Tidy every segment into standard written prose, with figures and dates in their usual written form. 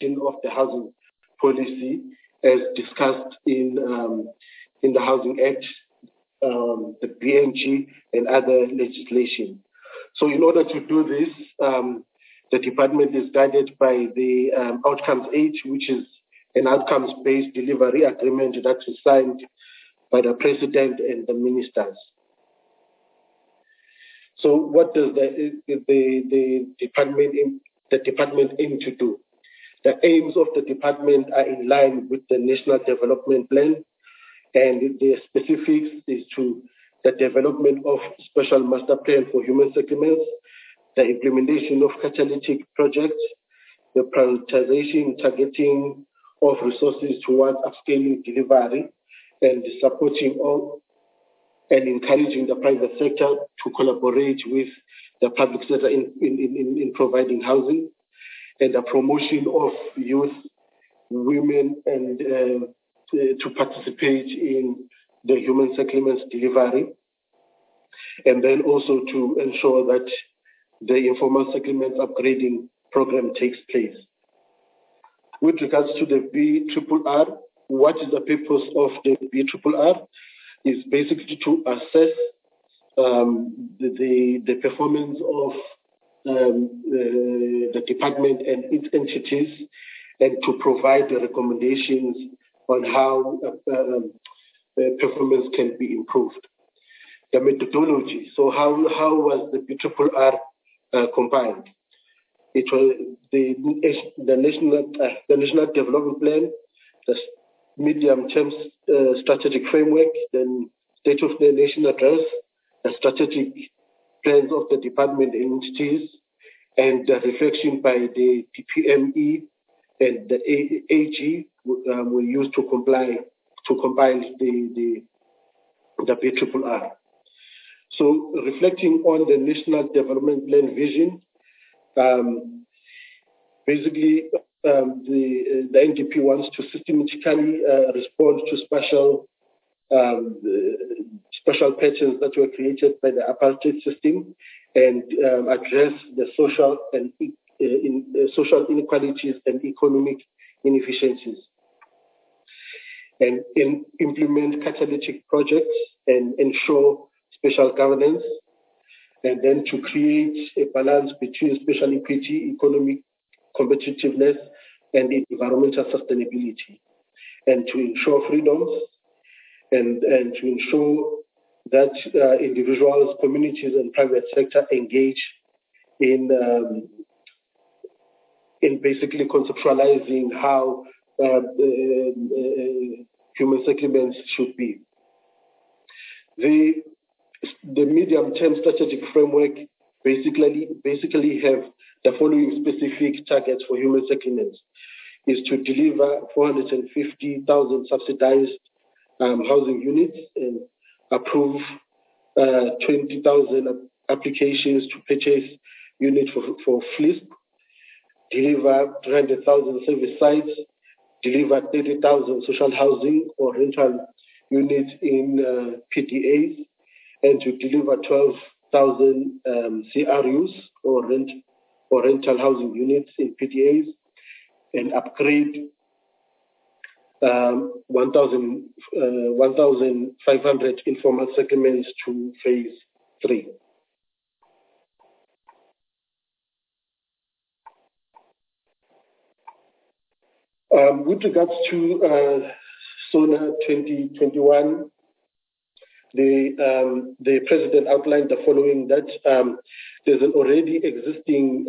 implementation of the housing policy as discussed in the Housing Act, the BNG, and other legislation. So in order to do this, the department is guided by the Outcomes 8, which is an outcomes-based delivery agreement that is signed by the President and the ministers. So what does the department aim to do? The aims of the department are in line with the National Development Plan, and the specifics is to the development of special master plan for human settlements, the implementation of catalytic projects, the prioritization, targeting of resources towards upscaling delivery, and the supporting of and encouraging the private sector to collaborate with the public sector in providing housing, and the promotion of youth, women, and to participate in the human settlements delivery, and then also to ensure that the informal settlements upgrading program takes place. With regards to the BRRR, what is the purpose of the BRRR? Is basically to assess the performance of the department and its entities, and to provide the recommendations on how performance can be improved. The methodology. So how was the BRRR compiled? It was the National Development Plan, the medium-term strategic framework, then State of the Nation address, the strategic plans of the department and entities, and the reflection by the PPME and the AG were used to compile the BRRR. So reflecting on the National Development Plan vision, basically the NDP wants to systematically respond to special patterns that were created by the apartheid system, and address the social and social inequalities and economic inefficiencies, and implement catalytic projects and ensure special governance, and then to create a balance between special equity, economic competitiveness, and environmental sustainability, and to ensure freedoms, and to ensure that individuals, communities, and private sector engage in basically conceptualizing how human settlements should be. The medium-term strategic framework basically have the following specific targets for human settlements: is to deliver 450,000 subsidized housing units, and approve 20,000 applications to purchase units for FLISP, deliver 300,000 service sites, deliver 30,000 social housing or rental units in PDAs, and to deliver 12,000 CRUs or rental housing units in PDAs, and upgrade 1,500 informal settlements to phase 3. With regards to SONA 2021, the president outlined the following: that there's an already existing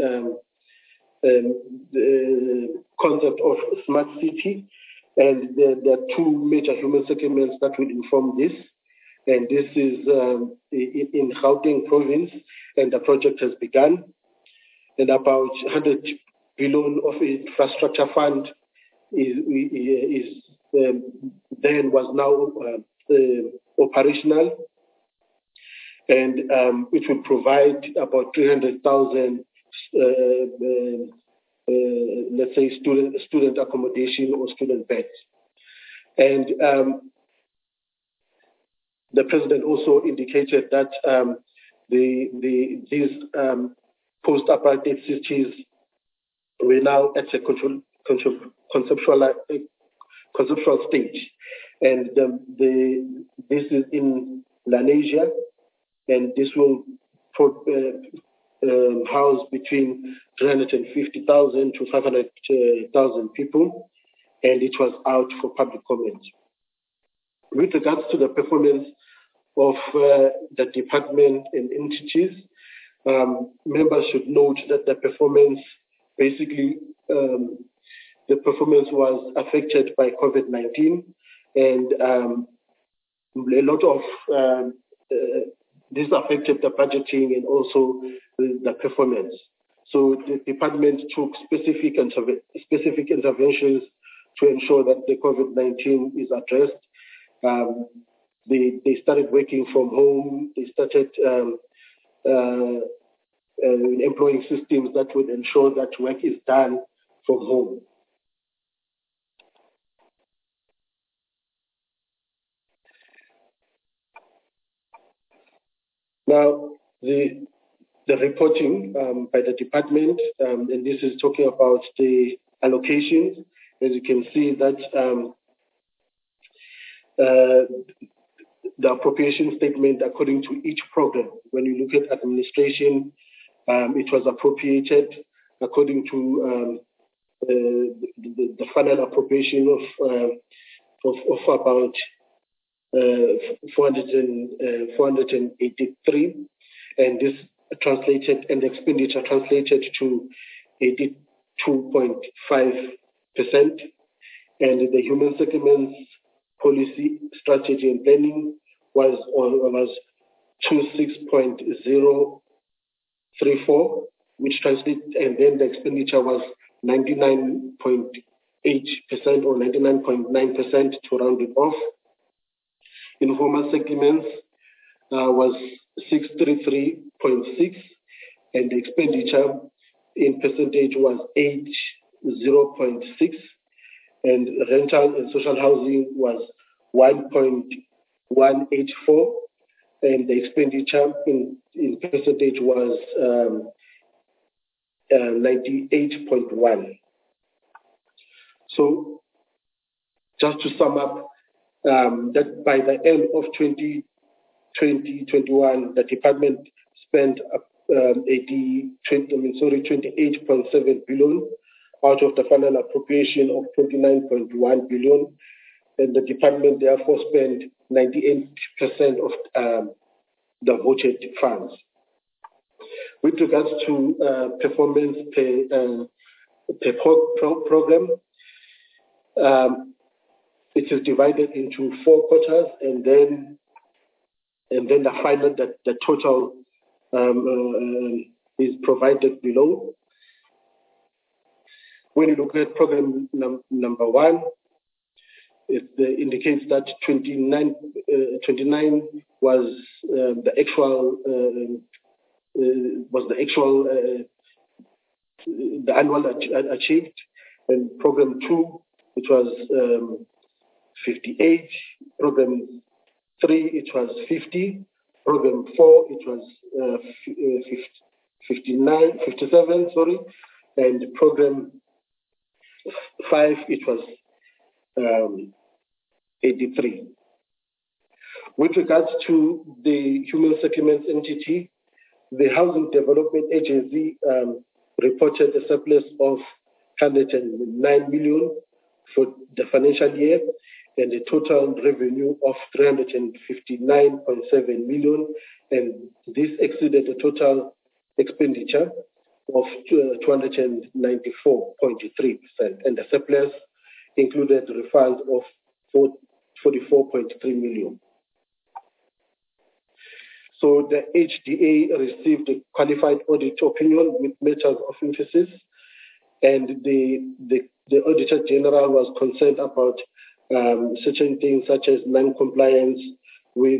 concept of smart city, and there are two major human settlements that will inform this. And this is in Gauteng province, and the project has begun. And about 100 billion of infrastructure fund was now operational, and it will provide about 300,000 let's say student accommodation or student beds. And the president also indicated that these post-apartheid cities were now at a conceptual stage, and this is in Lenasia, and this will house between 350,000 to 500,000 people, and it was out for public comment. With regards to the performance of the department and entities, members should note that the performance, basically, the performance was affected by COVID-19, and a lot of this affected the budgeting and also the performance. So the department took specific interventions to ensure that the COVID-19 is addressed. They started working from home. They started employing systems that would ensure that work is done from home. Now, the reporting by the department, and this is talking about the allocations. As you can see that the appropriation statement according to each program, when you look at administration, it was appropriated according to the final appropriation of about 483, and this translated, and the expenditure translated to 82.5%, and the human settlements policy, strategy and planning was 26.034, which translated, and then the expenditure was 99.8% or 99.9% to round it off. Informal settlements was 633.6, and the expenditure in percentage was 80.6, and rental and social housing was 1.184, and the expenditure in percentage was 98.1. So just to sum up, that by the end of 2021, the department spent 28.7 billion out of the final appropriation of 29.1 billion, and the department therefore spent 98% of the voted funds. With regards to performance per program, it is divided into 4 quarters, and then the total is provided below. When you look at program number 1, it indicates that 29 was the actual the annual achieved, and program 2, it was 58, program 3 it was 50, program 4 it was 57, sorry, and program 5 it was 83. With regards to the human settlements entity, the Housing Development Agency reported a surplus of 109 million for the financial year, and a total revenue of 359.7 million, and this exceeded the total expenditure of 294.3%, and the surplus included refunds of 44.3 million. So the HDA received a qualified audit opinion with matters of emphasis, and the Auditor General was concerned about certain things such as non-compliance with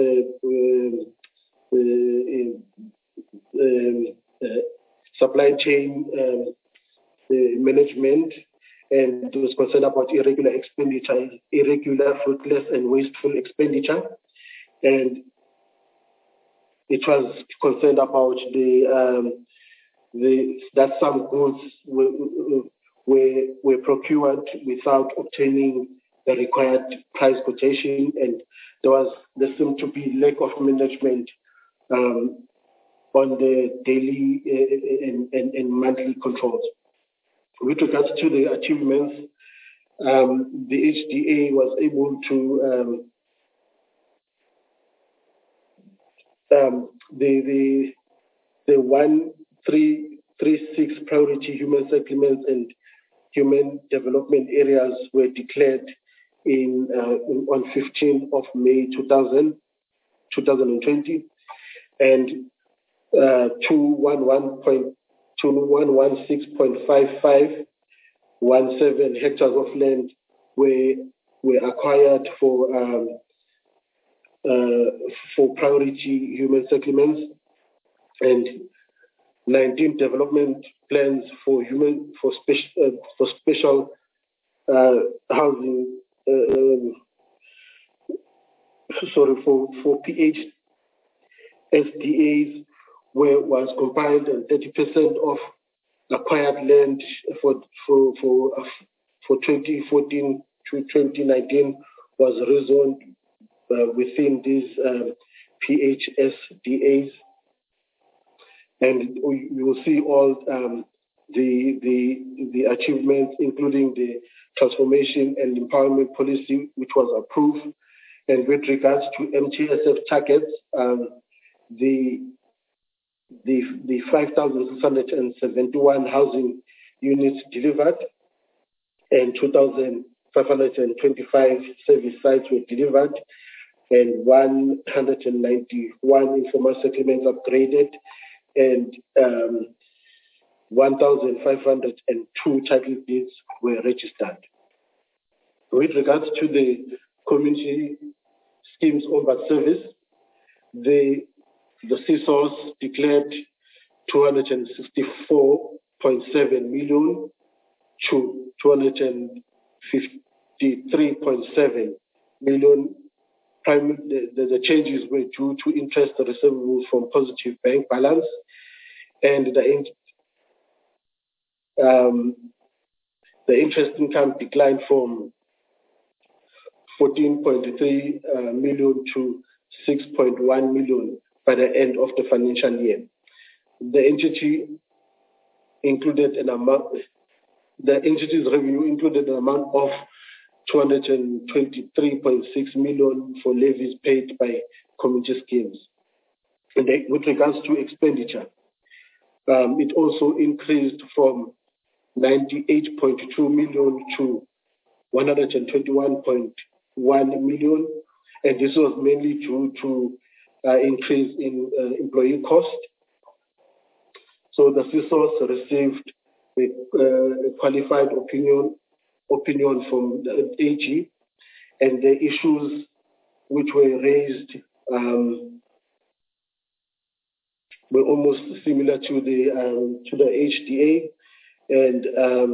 supply chain management, and was concerned about irregular expenditure, irregular, fruitless, and wasteful expenditure, and it was concerned about that some goods were procured without obtaining the required price quotation, and there seemed to be lack of management on the daily and monthly controls. With regards to the achievements, the HDA was able to the 1336 priority human settlements and human development areas were declared on 15th of May 2020, and 216.5517 hectares of land were acquired for priority human settlements, and 19 development plans for special housing. For PHSDAs was compiled, and 30% of acquired land for 2014 to 2019 was rezoned within these PHSDAs, and you will see all the achievements, including the transformation and empowerment policy, which was approved. And with regards to MTSF targets, the 5,671 housing units delivered and 2,525 service sites were delivered, and 191 informal settlements upgraded, and 1,502 title deeds were registered. With regards to the community schemes ombud service, the CSOS declared 264.7 million to 253.7 million. The changes were due to interest receivables from positive bank balance, and the interest income declined from 14.3 million to 6.1 million by the end of the financial year. The entity's revenue included an amount of 223.6 million for levies paid by community schemes. And with regards to expenditure, it also increased from 98.2 million to 121.1 million, and this was mainly due to increase in employee cost. So the CSOS received a qualified opinion from the AG, and the issues which were raised were almost similar to the HDA, and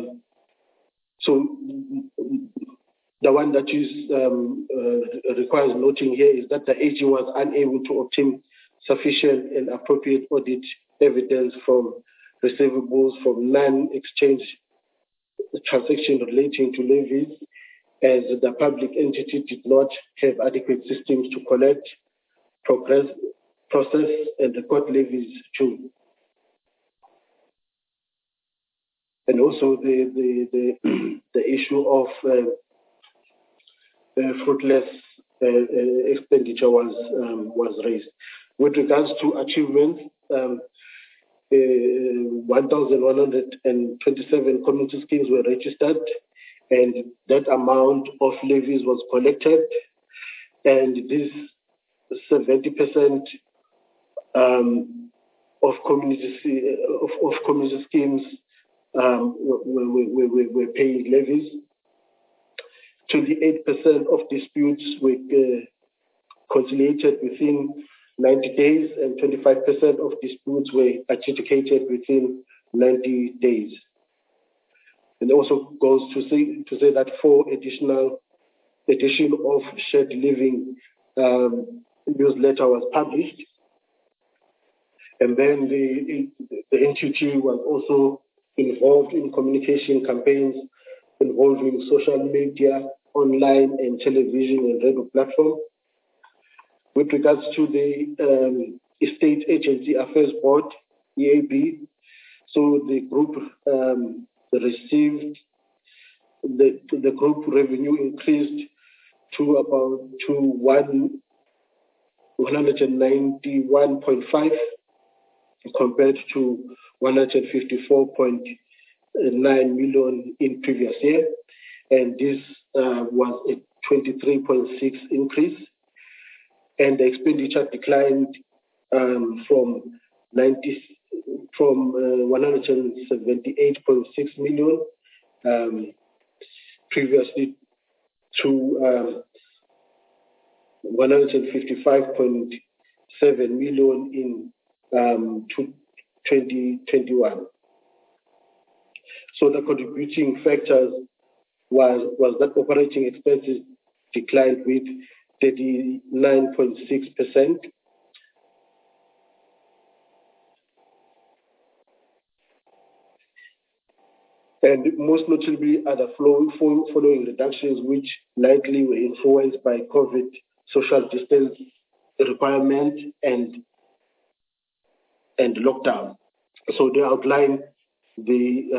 so the one that is requires noting here is that the AG was unable to obtain sufficient and appropriate audit evidence from receivables from non-exchange transactions relating to levies, as the public entity did not have adequate systems to collect, process, and record levies too. And also the issue of fruitless expenditure was raised. With regards to achievements, 1,127 community schemes were registered, and that amount of levies was collected, and this 70% of community schemes were paying levies. 28% of disputes were conciliated within 90 days, and 25% of disputes were adjudicated within 90 days. And also goes to say that 4 edition of shared living newsletter was published, and then the NQT was also involved in communication campaigns involving social media, online and television and radio platform. With regards to the Estate Agency Affairs Board, EAB, so the group received, the group revenue increased to about 191.5 compared to 154.9 million in previous year, and this was a 23.6 increase, and the expenditure declined from 178.6 million previously to 155.7 million in 2021. So the contributing factors was that operating expenses declined with 39.6%. And most notably are the following reductions, which likely were influenced by COVID social distance requirements and lockdown. So they outline the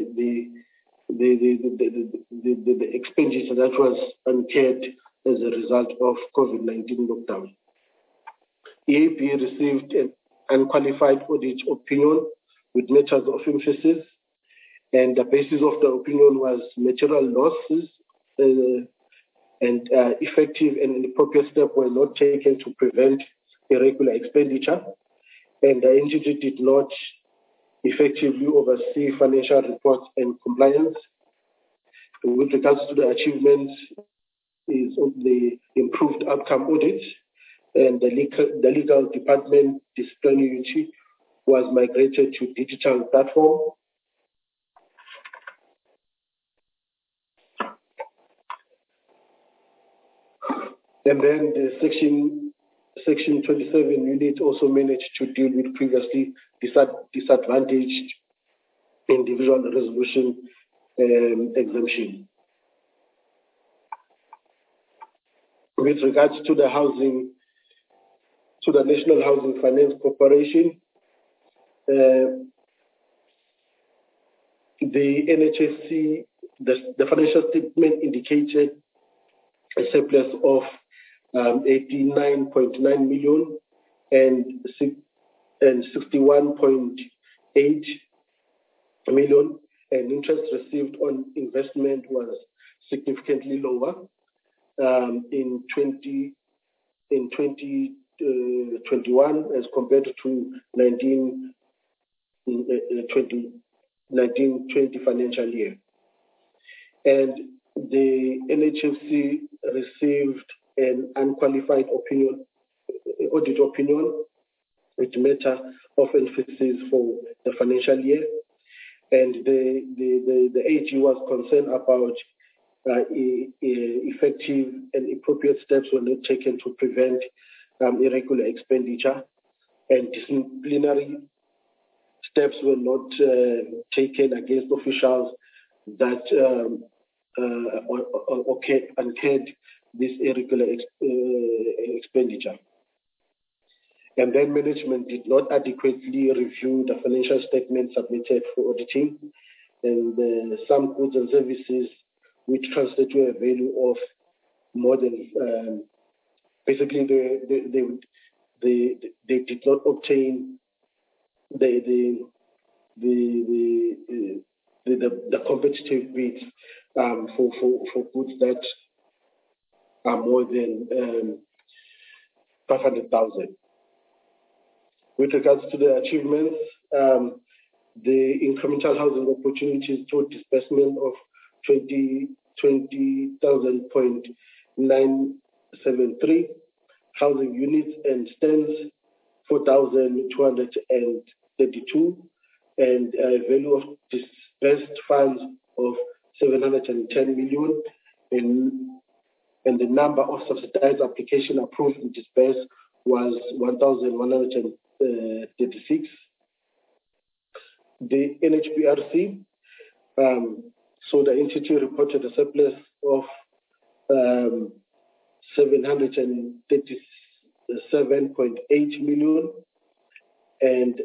expenditure that was incurred as a result of COVID-19 lockdown. EAB received an unqualified audit opinion with matters of emphasis, and the basis of the opinion was material losses and effective and appropriate steps were not taken to prevent irregular expenditure, and the entity did not effectively oversee financial reports and compliance. With regards to the achievements is of the improved outcome audit, and the legal department disciplinary unit was migrated to digital platform. And then the Section 27 unit also managed to deal with previously disadvantaged individual resolution exemption. With regards to the National Housing Finance Corporation, the NHSC, the financial statement indicated a surplus of 89.9 million and 61.8 million, and interest received on investment was significantly lower in 2021 as compared to 1920 financial year. And the NHFC received an unqualified audit opinion with matter of emphasis for the financial year, and the AG was concerned about effective and appropriate steps were not taken to prevent irregular expenditure, and disciplinary steps were not taken against officials that incurred this irregular expenditure. And then management did not adequately review the financial statements submitted for auditing, and some goods and services which translate to a value of more than basically they did not obtain the competitive bids for goods that are more than 500,000. With regards to the achievements, the incremental housing opportunities through disbursement of 20,000.973 housing units and stands 4,232, and a value of disbursed funds of 710 million, and the number of subsidized application approved and disbursed was 1,136. The NHBRC, so the entity reported a surplus of 737.8 million, and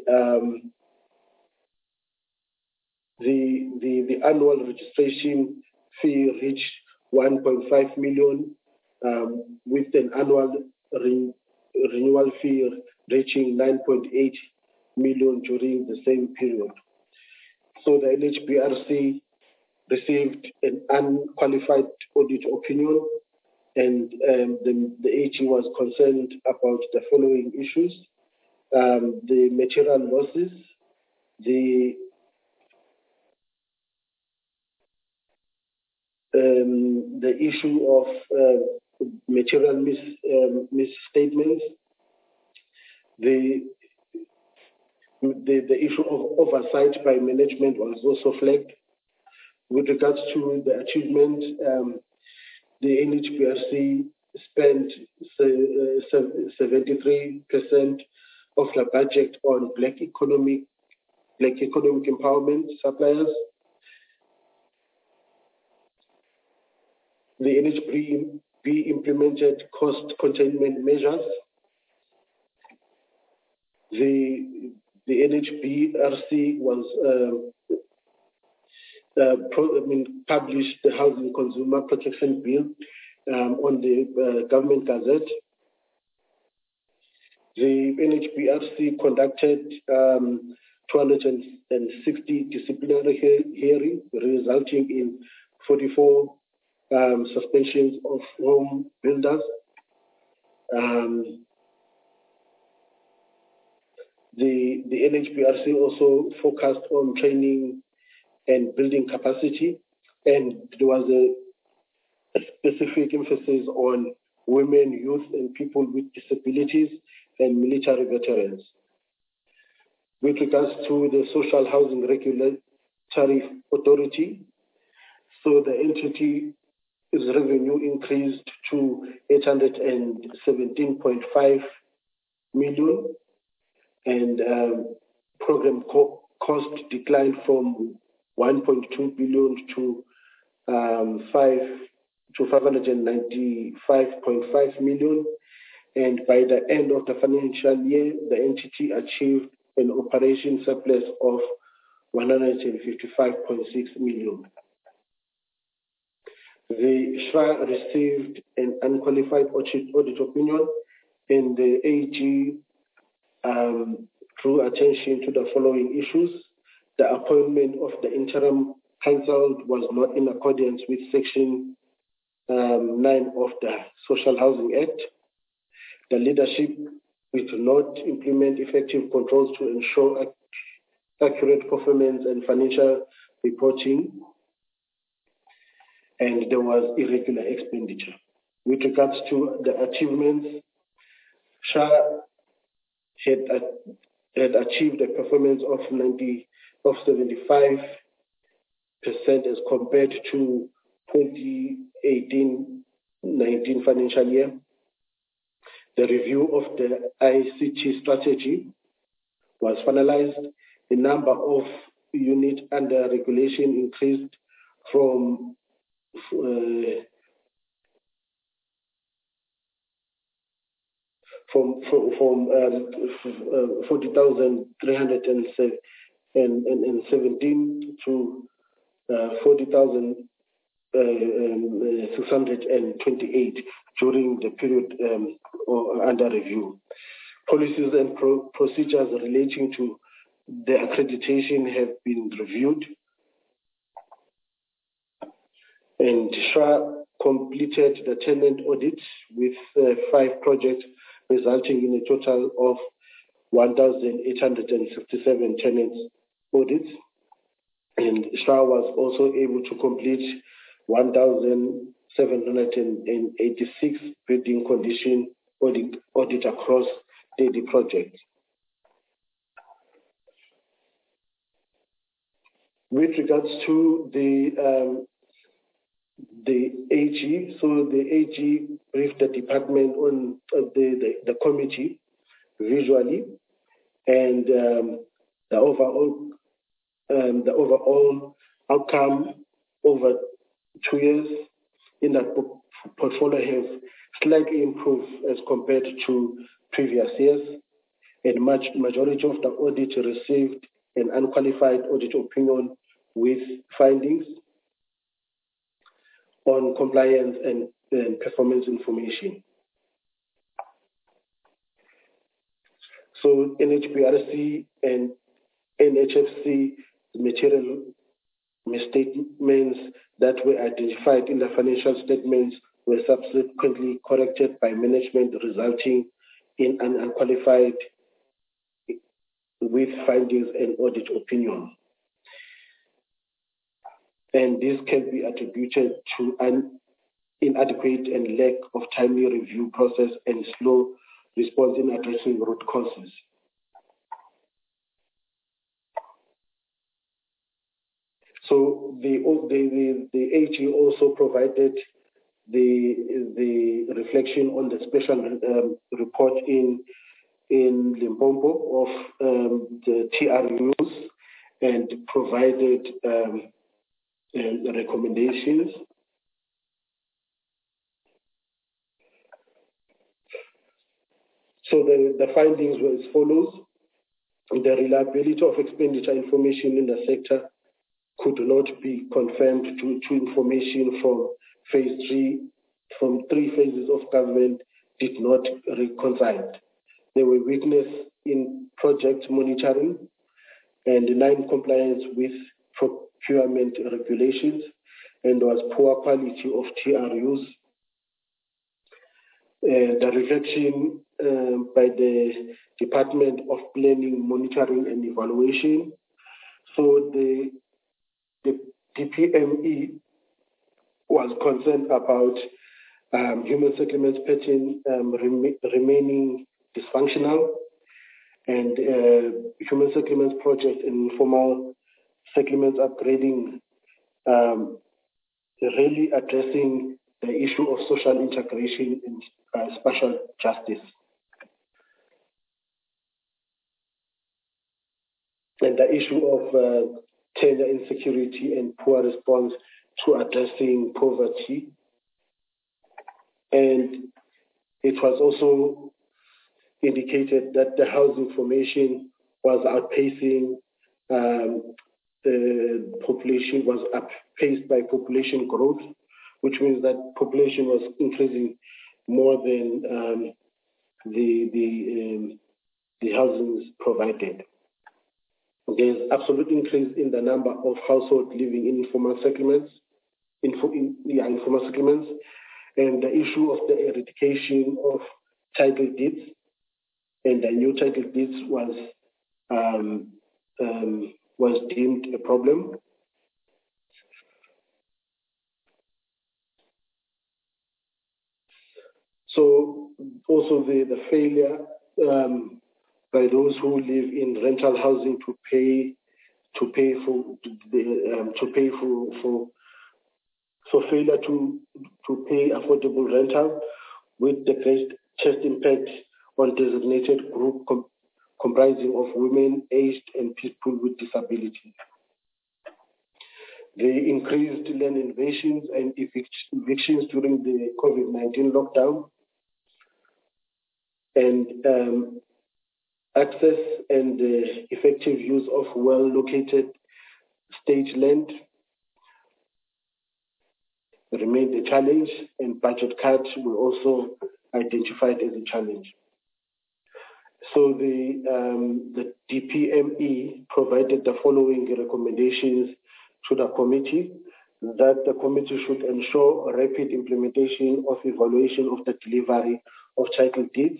the annual registration fee reached 1.5 million, with an annual renewal fee reaching 9.8 million during the same period. So the NHBRC received an unqualified audit opinion, and the AG was concerned about the following issues: the material losses, the issue of material misstatements, the issue of oversight by management was also flagged. With regards to the achievement, the NHBRC spent 73% of the budget on black economic empowerment suppliers. The NHB implemented cost containment measures. The NHBRC was published the Housing Consumer Protection Bill on the Government Gazette. The NHBRC conducted 260 disciplinary hearings, resulting in 44 suspensions of home builders. The NHBRC also focused on training and building capacity, and there was a specific emphasis on women, youth, and people with disabilities and military veterans. With regards to the Social Housing Regulatory Authority, so the entity's revenue increased to 817.5 million, and program cost declined from 1.2 billion to 595.5 million. And by the end of the financial year, the entity achieved an operation surplus of 155.6 million. The SHRA received an unqualified audit opinion, and the AG drew attention to the following issues. The appointment of the interim counsel was not in accordance with Section 9 of the Social Housing Act. The leadership did not implement effective controls to ensure accurate performance and financial reporting, and there was irregular expenditure. With regards to the achievements, SHA had achieved a performance of 75% as compared to 2018-19 financial year. The review of the ICT strategy was finalized. The number of units under regulation increased from 40,317 to 40,628 during the period under review. Policies and procedures relating to the accreditation have been reviewed, and SHRA completed the tenant audit with 5 projects, resulting in a total of 1,867 tenants audits. And SHRA was also able to complete 1,786 building condition audit across 30 projects. With regards to the AG, so the AG briefed the department on the committee visually, and the overall the overall outcome over 2 years in that portfolio has slightly improved as compared to previous years, and majority of the audit received an unqualified audit opinion with findings on compliance and performance information. So NHBRC and NHFC material misstatements that were identified in the financial statements were subsequently corrected by management, resulting in an unqualified with findings and audit opinion. And this can be attributed to an inadequate and lack of timely review process and slow response in addressing root causes. So the AG also provided the reflection on the special report in Limpopo of the TRUs and provided recommendations. So the findings were as follows. The reliability of expenditure information in the sector could not be confirmed due to information from three phases of government did not reconcile. There were weakness in project monitoring and non-compliance with procurement regulations, and there was poor quality of TRUs. The reflection by the Department of Planning, Monitoring and Evaluation. So the DPME was concerned about human settlements pattern remaining dysfunctional, and human settlements project and informal settlements upgrading, really addressing the issue of social integration and spatial justice. And the issue of gender insecurity and poor response to addressing poverty. And it was also indicated that the housing formation was outpacing the population, was outpaced by population growth, which means that population was increasing more than the housing provided. There's absolute increase in the number of households living in informal settlements, informal settlements, and the issue of the eradication of title deeds, and the new title deeds was deemed a problem. So also the failure by those who live in rental housing to pay failure to pay affordable rental, with the greatest impact on designated group comprising of women, aged, and people with disabilities. The increased land invasions and evictions during the COVID-19 lockdown, and access and effective use of well-located state land remained a challenge, and budget cuts were also identified as a challenge. So the DPME provided the following recommendations to the committee: that the committee should ensure a rapid implementation of evaluation of the delivery of title deeds,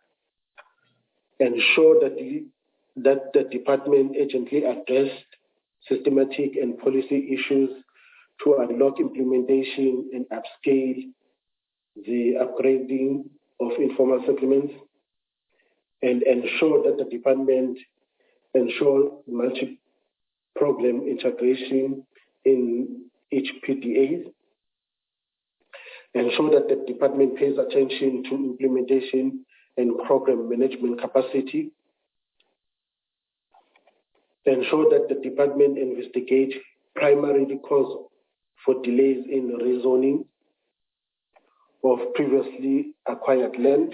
ensure that the department urgently addressed systematic and policy issues to unlock implementation and upscale the upgrading of informal settlements, and ensure that the department ensure multi-problem integration in each PDA, ensure that the department pays attention to implementation and program management capacity, ensure that the department investigate primary cause for delays in rezoning of previously acquired land.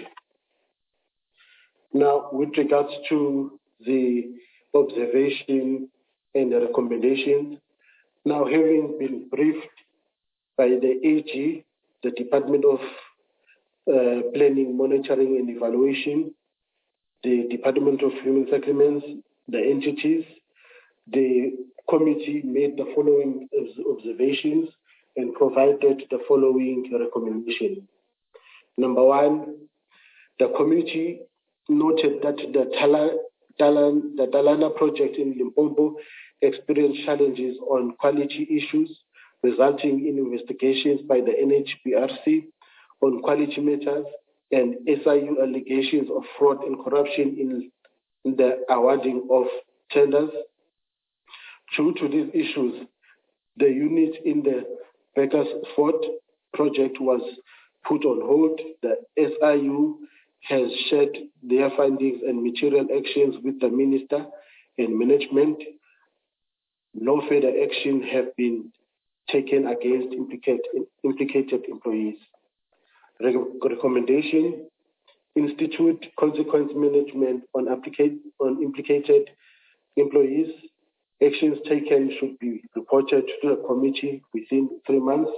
Now, with regards to the observation and the recommendations, now having been briefed by the AG, the Department of Planning, Monitoring and Evaluation, the Department of Human Settlements, the entities, the committee made the following observations and provided the following recommendations. Number one, the committee noted that the Talana project in Limpopo experienced challenges on quality issues, resulting in investigations by the NHBRC on quality matters and SIU allegations of fraud and corruption in the awarding of tenders. Due to these issues, the unit in the Bakersford project was put on hold. The SIU has shared their findings and material actions with the minister and management. No further action have been taken against implicated employees. Recommendation: institute consequence management on implicated employees. Actions taken should be reported to the committee within 3 months.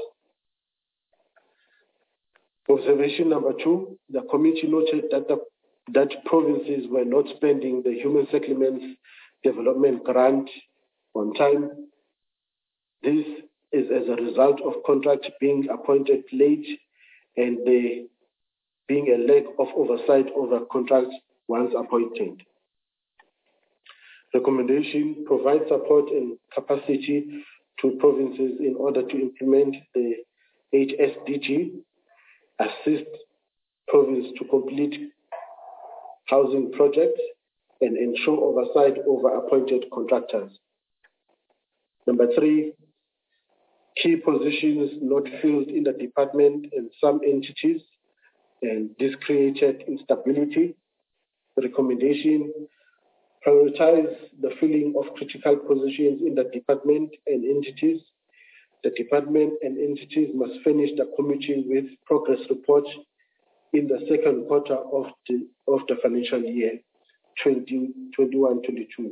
Observation number two, the committee noted that provinces were not spending the Human Settlements Development Grant on time. This is as a result of contracts being appointed late and there being a lack of oversight over contracts once appointed. Recommendation: provide support and capacity to provinces in order to implement the HSDG, assist province to complete housing projects, and ensure oversight over appointed contractors. Number three, key positions not filled in the department and some entities, and this created instability. Recommendation: prioritize the filling of critical positions in the department and entities. The department and entities must finish the committee with progress reports in the second quarter of the financial year 2021-22.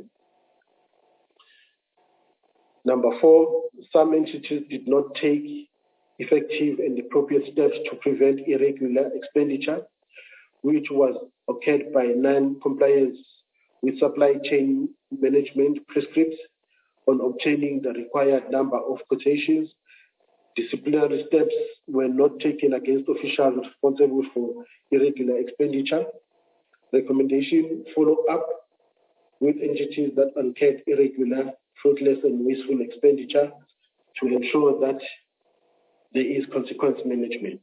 Number four, some entities did not take effective and appropriate steps to prevent irregular expenditure, which was occurred by non-compliance with supply chain management prescripts on obtaining the required number of quotations. Disciplinary steps were not taken against officials responsible for irregular expenditure. Recommendation: follow up with entities that incurred irregular, fruitless and wasteful expenditure to ensure that there is consequence management.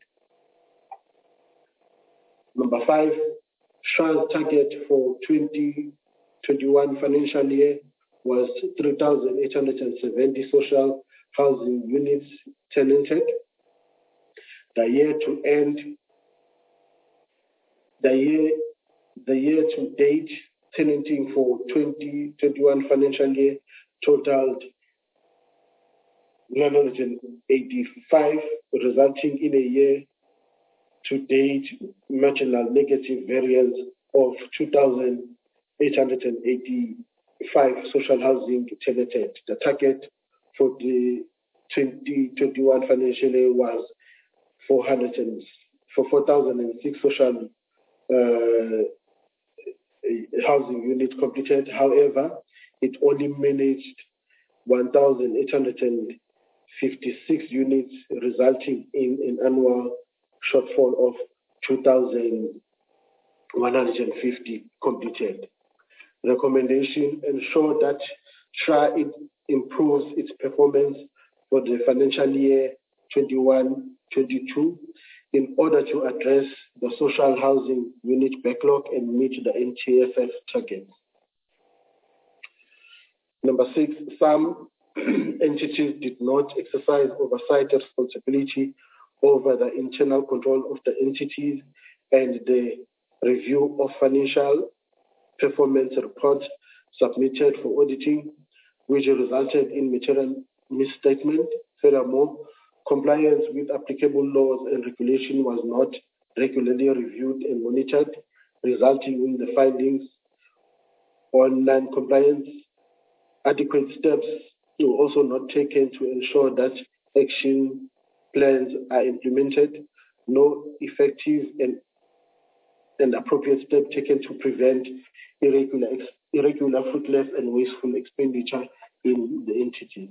Number five, SHRA's target for 2021 financial year was 3,870 social housing units tenanted. The year to date tenanting for 2021 financial year totaled 985, resulting in a year to date marginal negative variance of 2,885 social housing tenanted. The target for the 2021 financial year was 4,006 social housing units completed. However, it only managed 1,856 units, resulting in an annual shortfall of 2,150 completed. Recommendation: ensure that SHRA improves its performance for the financial year 21-22 in order to address the social housing unit backlog and meet the NTFF targets. Number six, some entities did not exercise oversight responsibility over the internal control of the entities, and the review of financial performance reports submitted for auditing, which resulted in material misstatement. Furthermore, compliance with applicable laws and regulation was not regularly reviewed and monitored, resulting in the findings on non-compliance. Adequate steps were also not taken to ensure that action plans are implemented. No effective and appropriate steps taken to prevent irregular, fruitless, and wasteful expenditure in the entities.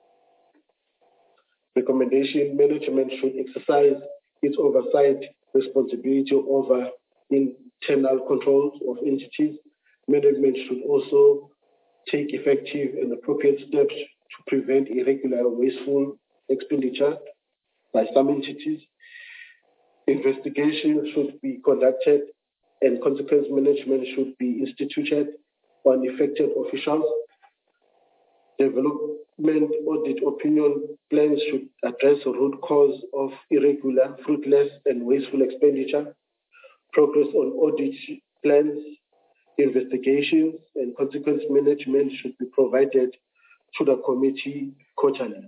Recommendation: management should exercise its oversight responsibility over internal controls of entities. Management should also take effective and appropriate steps to prevent irregular or wasteful expenditure by some entities. Investigations should be conducted and consequence management should be instituted on affected officials. Development audit opinion plans should address the root cause of irregular, fruitless, and wasteful expenditure. Progress on audit plans, investigations, and consequence management should be provided to the committee quarterly.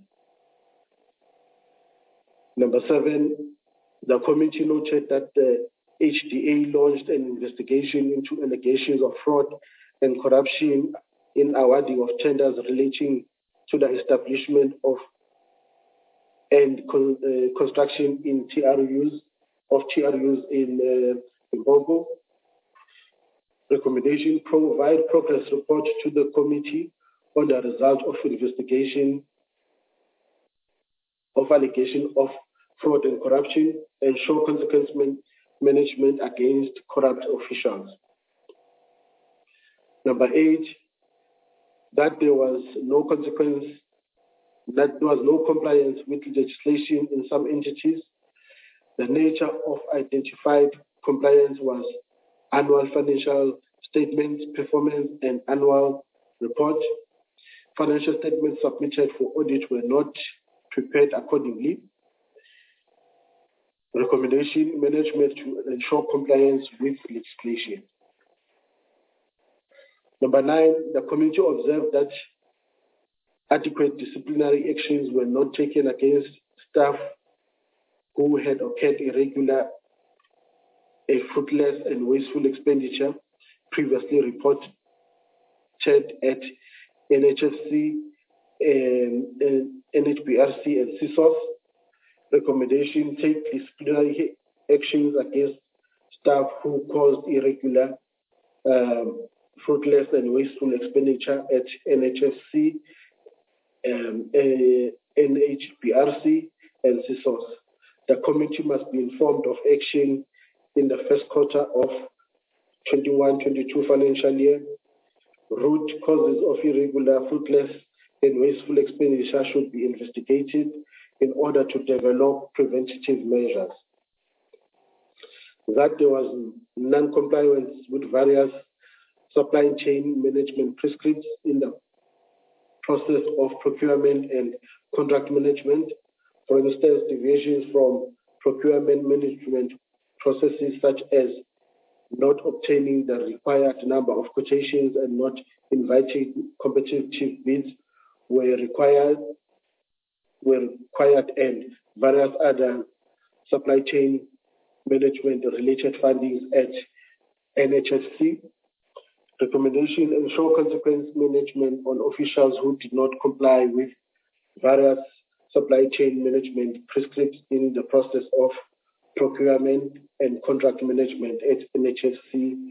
Number 7, the committee noted that the HDA launched an investigation into allegations of fraud and corruption in awarding of tenders relating to the establishment of and construction in TRUs in Limpopo. Recommendation: provide progress report to the committee on the result of investigation of allegation of fraud and corruption, and show consequence management against corrupt officials. Number 8, that there was no compliance with legislation in some entities. The nature of identified compliance was annual financial statements, performance, and annual report. Financial statements submitted for audit were not prepared accordingly. Recommendation: management to ensure compliance with legislation. Number 9, the committee observed that adequate disciplinary actions were not taken against staff who had occurred irregular, fruitless, and wasteful expenditure previously reported at NHFC, NHBRC, and CSOS. Recommendation: take disciplinary actions against staff who caused irregular, fruitless, and wasteful expenditure at NHFC, NHBRC, and CSOS. The committee must be informed of action in the first quarter of 21-22 financial year. Root causes of irregular, fruitless, and wasteful expenditure should be investigated in order to develop preventative measures. That there was non-compliance with various supply chain management prescripts in the process of procurement and contract management. For instance, deviations from procurement management processes such as not obtaining the required number of quotations and not inviting competitive bids were required, and various other supply chain management related findings at NHFC. Recommendation: ensure consequence management on officials who did not comply with various supply chain management prescripts in the process of procurement and contract management at NHFC.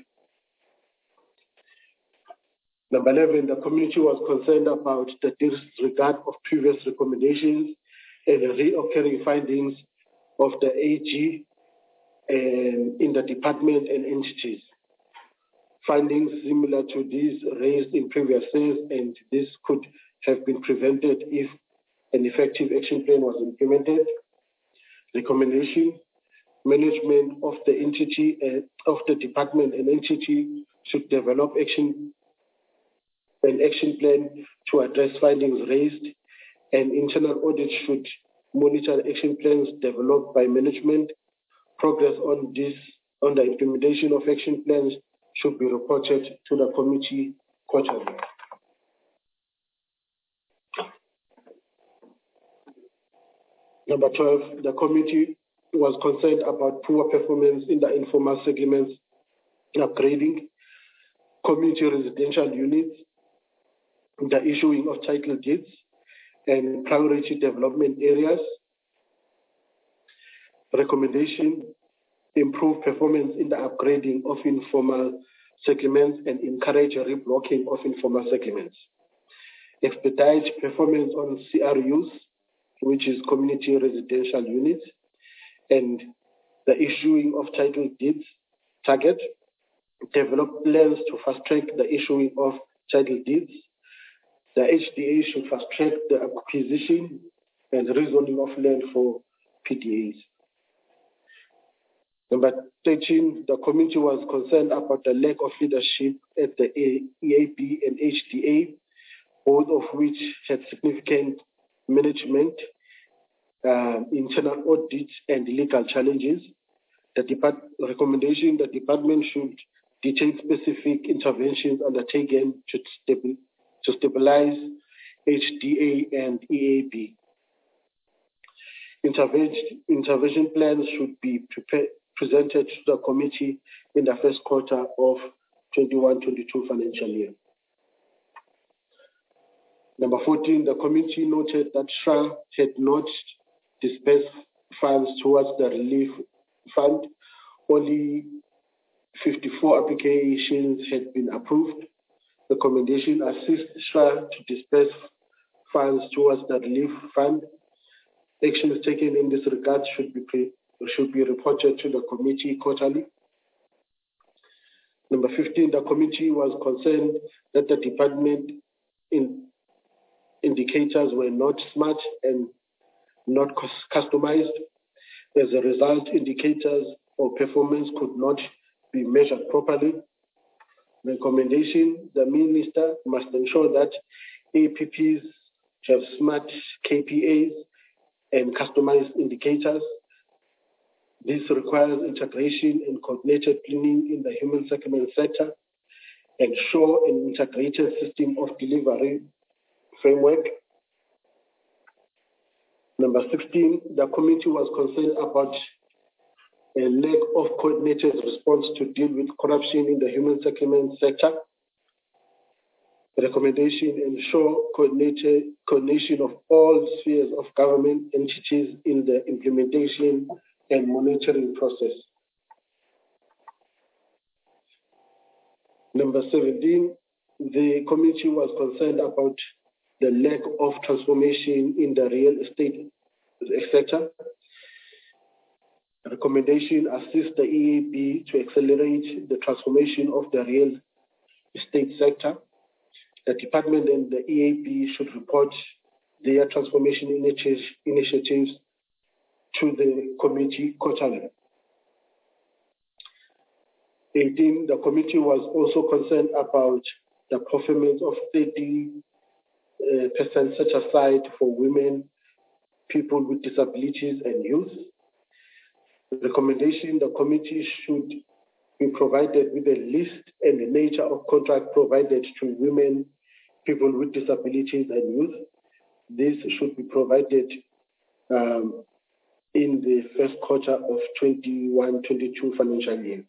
Number 11, the community was concerned about the disregard of previous recommendations and the reoccurring findings of the AG in the department and entities. Findings similar to these raised in previous years, and this could have been prevented if an effective action plan was implemented. Recommendation: management of the entity of the department and entity should develop an action plan to address findings raised, and internal audit should monitor action plans developed by management. Progress on the implementation of action plans should be reported to the committee quarterly. Number 12, the committee was concerned about poor performance in the informal segments, upgrading community residential units, the issuing of title deeds, and priority development areas. Recommendation: improve performance in the upgrading of informal settlements and encourage reblocking of informal settlements. Expedite performance on CRUs, which is community residential units, and the issuing of title deeds. Target: develop plans to fast-track the issuing of title deeds. The HDA should fast-track the acquisition and rezoning of land for PDAs. Number 13, the committee was concerned about the lack of leadership at the EAB and HDA, both of which had significant management, internal audits, and legal challenges. The recommendation: the department should detail specific interventions undertaken to stabilize HDA and EAB. Intervention plans should be presented to the committee in the first quarter of 21-22 financial year. Number 14, the committee noted that SHRA had not disbursed funds towards the relief fund. Only 54 applications had been approved. The recommendation: assist SHRA to disburse funds towards the relief fund. Actions taken in this regard should be reported to the committee quarterly. Number 15, the committee was concerned that the department indicators were not smart and not customized. As a result, indicators of performance could not be measured properly. Recommendation: the minister must ensure that APPs have smart KPAs and customized indicators. This requires integration and coordinated planning in the human settlement sector, ensure an integrated system of delivery framework. Number 16, the committee was concerned about a lack of coordinated response to deal with corruption in the human settlement sector. The recommendation: ensure coordination of all spheres of government entities in the implementation and monitoring process. Number 17, the committee was concerned about the lack of transformation in the real estate sector. Recommendation: assist the EAB to accelerate the transformation of the real estate sector. The department and the EAB should report their transformation initiatives to the committee quarterly. 18, the committee was also concerned about the performance of 30% set aside for women, people with disabilities, and youth. The recommendation: the committee should be provided with a list and the nature of contract provided to women, people with disabilities, and youth. This should be provided in the first quarter of 21-22 financial year.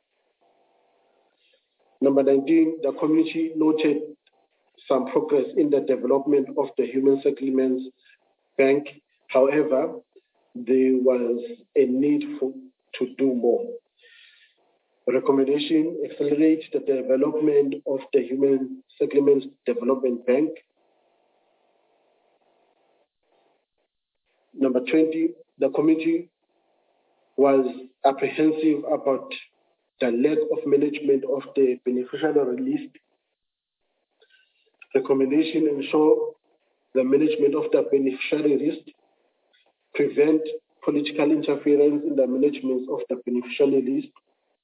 Number 19, the committee noted some progress in the development of the Human Settlements Bank. However, there was a need to do more. Recommendation: accelerate the development of the Human Settlements Development Bank. Number 20, the committee was apprehensive about the lack of management of the beneficiary list. Recommendation: ensure the management of the beneficiary list, prevent political interference in the management of the beneficiary list.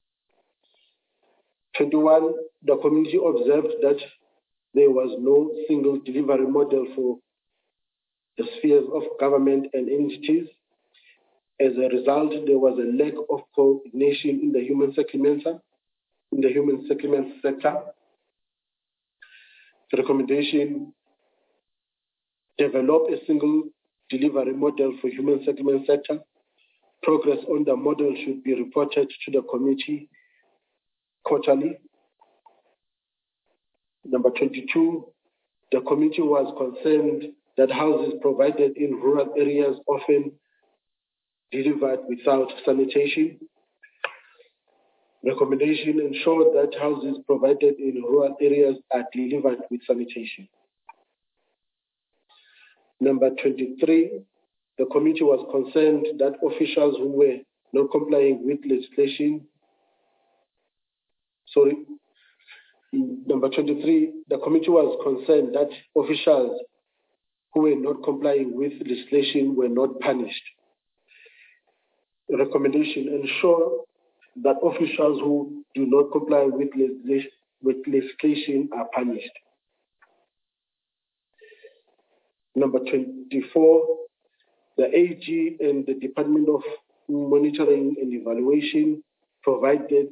21, the committee observed that there was no single delivery model for the spheres of government and entities. As a result, there was a lack of coordination in the human settlement sector. Recommendation: develop a single delivery model for human settlement sector. Progress on the model should be reported to the committee quarterly. Number 22, the committee was concerned that houses provided in rural areas often delivered without sanitation. Recommendation: ensure that houses provided in rural areas are delivered with sanitation. Number 23, the committee was concerned that officials who were not complying with legislation. Number 23, the committee was concerned that officials who were not complying with legislation were not punished. Recommendation: ensure that officials who do not comply with legislation are punished. Number 24, the AG and the Department of Monitoring and Evaluation provided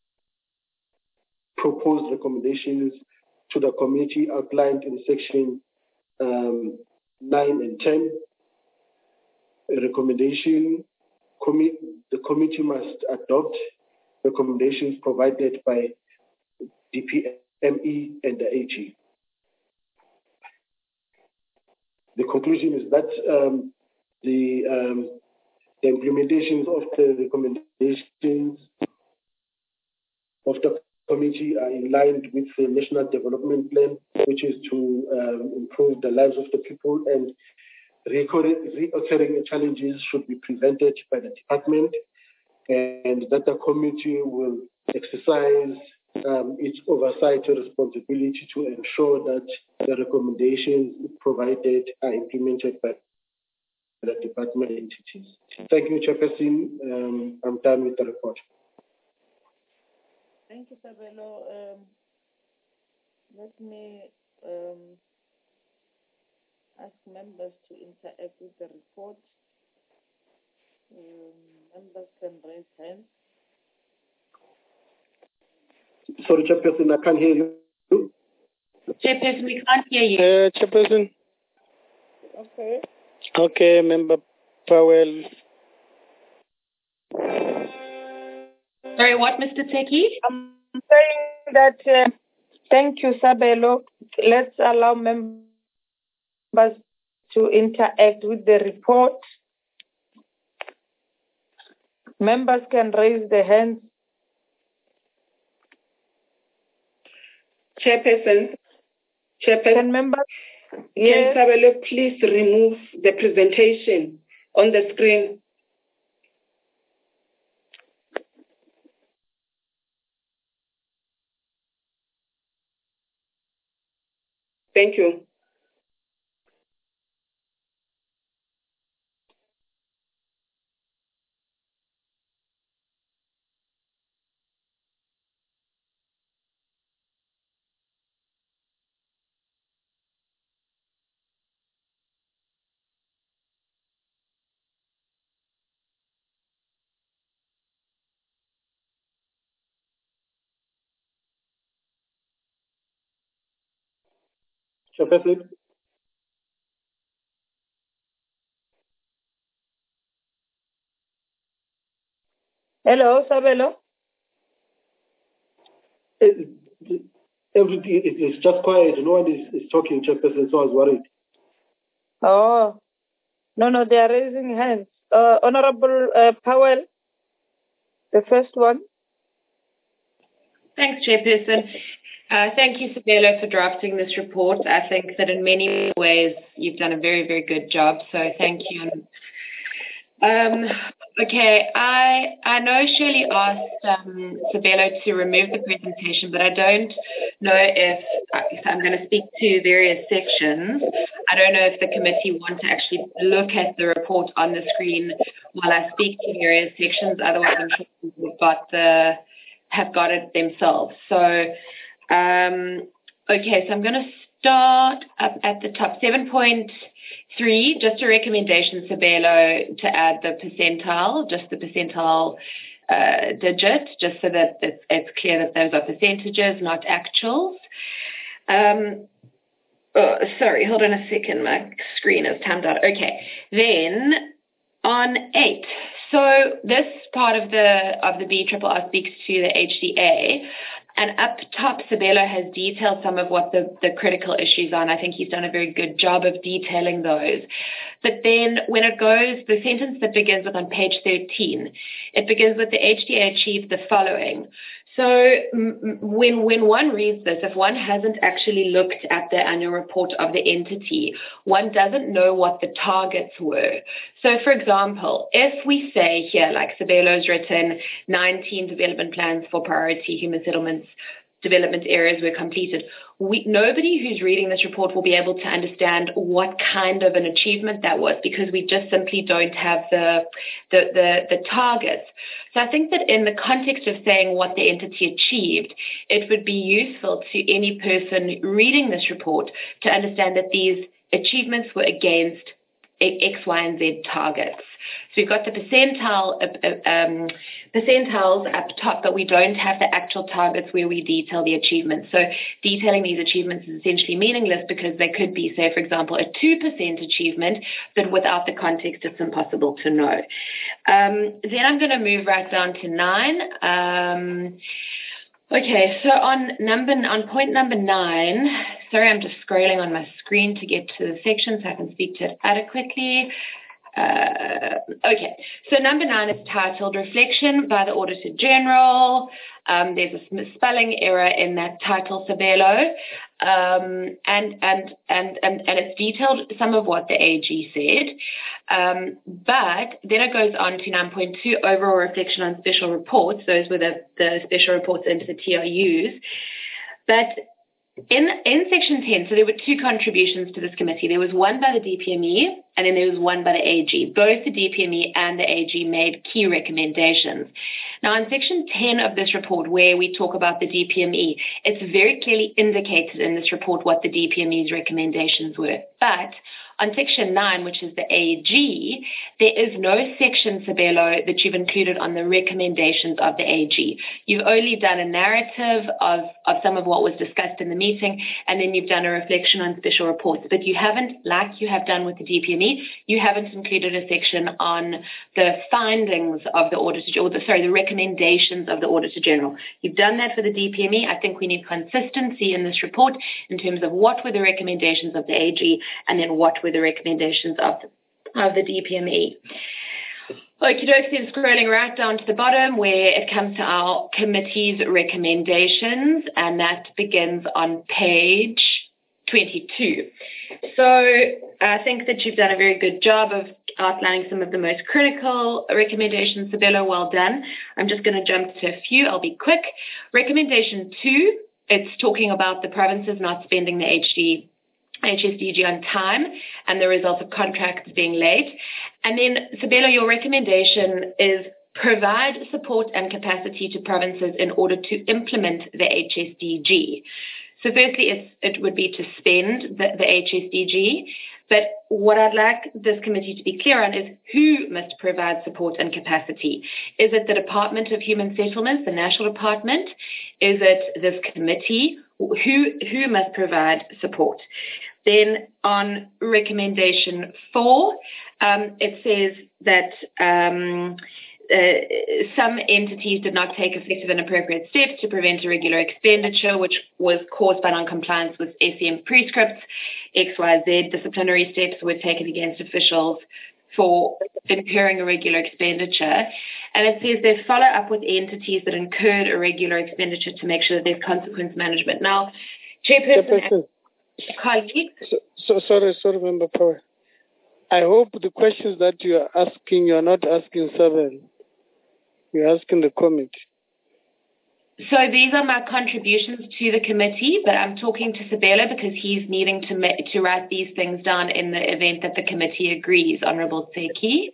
proposed recommendations to the committee outlined in section 9 and 10. A recommendation: the committee must adopt recommendations provided by DPME and the AG. The conclusion is that the implementations of the recommendations of the committee are in line with the National Development Plan, which is to improve the lives of the people, and recurring challenges should be prevented by the department, and that the committee will exercise its oversight responsibility to ensure that the recommendations provided are implemented by the department entities. Thank you, Chairperson. I'm done with the report. Thank you, Sabelo. Let me ask members to interact with the report. Members can raise hands. Sorry, Chairperson, I can't hear you. Chairperson, we can't hear you. Chairperson. Okay. Okay, Member Powell. Sorry, what, Mr. Teki? I'm saying that, thank you, Sabelo. Let's allow members to interact with the report. Members can raise their hands. Chairperson, Can members? Yes. can Sabelo please remove the presentation on the screen? Thank you. Chairperson? Hello, Sabelo. Everything is just quiet. No one is talking, Chairperson, so I was worried. Oh, no, they are raising hands. Honorable Powell, the first one. Thanks, Chairperson. Thank you, Sabelo, for drafting this report. I think that in many ways you've done a very, very good job, so thank you. Okay, I know Shirley asked Sabelo to remove the presentation, but I don't know if I'm going to speak to various sections. I don't know if the committee want to actually look at the report on the screen while I speak to various sections. Otherwise, I'm sure we've have got it themselves. So, okay, so I'm going to start up at the top. 7.3, just a recommendation, Sabelo, to add the percentile, just the percentile digit, just so that it's clear that those are percentages, not actuals. sorry, hold on a second. My screen is timed out. Okay. Then on 8. So this part of the BRRR speaks to the HDA. And up top, Sabelo has detailed some of what the critical issues are, and I think he's done a very good job of detailing those. But then when it goes, the sentence that begins with on page 13, it begins with the HDA achieved the following. So when one reads this, if one hasn't actually looked at the annual report of the entity, one doesn't know what the targets were. So, for example, if we say here, like Sabelo's written, 19 development plans for priority human settlements development areas were completed, nobody who's reading this report will be able to understand what kind of an achievement that was, because we just simply don't have the targets. So I think that in the context of saying what the entity achieved, it would be useful to any person reading this report to understand that these achievements were against X, Y, and Z targets. So we've got the percentiles up top, but we don't have the actual targets where we detail the achievements. So detailing these achievements is essentially meaningless, because they could be, say, for example, a 2% achievement, but without the context, it's impossible to know. Then I'm going to move right down to 9. Okay, so on point number 9, sorry, I'm just scrolling on my screen to get to the section so I can speak to it adequately. Okay, so number 9 is titled Reflection by the Auditor General. There's a spelling error in that title, Sabelo, and it's detailed some of what the AG said, but then it goes on to 9.2, overall reflection on special reports. Those were the special reports into the TRUs, but in section 10, so there were 2 contributions to this committee. There was one by the DPME, and then there was one by the AG. Both the DPME and the AG made key recommendations. Now, in section 10 of this report, where we talk about the DPME, it's very clearly indicated in this report what the DPME's recommendations were. But on section 9, which is the AG, there is no section, Sabelo, that you've included on the recommendations of the AG. You've only done a narrative of some of what was discussed in the meeting, and then you've done a reflection on special reports. But you haven't, like you have done with the DPME, you haven't included a section on the findings of the Auditor, or the recommendations of the Auditor General. You've done that for the DPME. I think we need consistency in this report in terms of what were the recommendations of the AG, and then what were the recommendations of the DPME. Okie-dokie, then scrolling right down to the bottom where it comes to our committee's recommendations, and that begins on page 22. So I think that you've done a very good job of outlining some of the most critical recommendations. Sabelo, well done. I'm just going to jump to a few. I'll be quick. Recommendation 2, it's talking about the provinces not spending the HSDG on time and the result of contracts being late. And then, Sabelo, your recommendation is provide support and capacity to provinces in order to implement the HSDG. So firstly, it would be to spend the HSDG, but what I'd like this committee to be clear on is who must provide support and capacity. Is it the Department of Human Settlements, the National Department? Is it this committee? Who must provide support? Then on recommendation 4, it says that some entities did not take effective and appropriate steps to prevent irregular expenditure, which was caused by non-compliance with SEM prescripts. XYZ disciplinary steps were taken against officials for incurring irregular expenditure. And it says they follow up with entities that incurred irregular expenditure to make sure that there's consequence management. Now, Chairperson, colleagues. Sorry, Member Power. I hope the questions that you are asking, you are not asking Sabelo. You're asking the committee. So these are my contributions to the committee, but I'm talking to Sabelo because he's needing to write these things down in the event that the committee agrees. Honourable Tseki.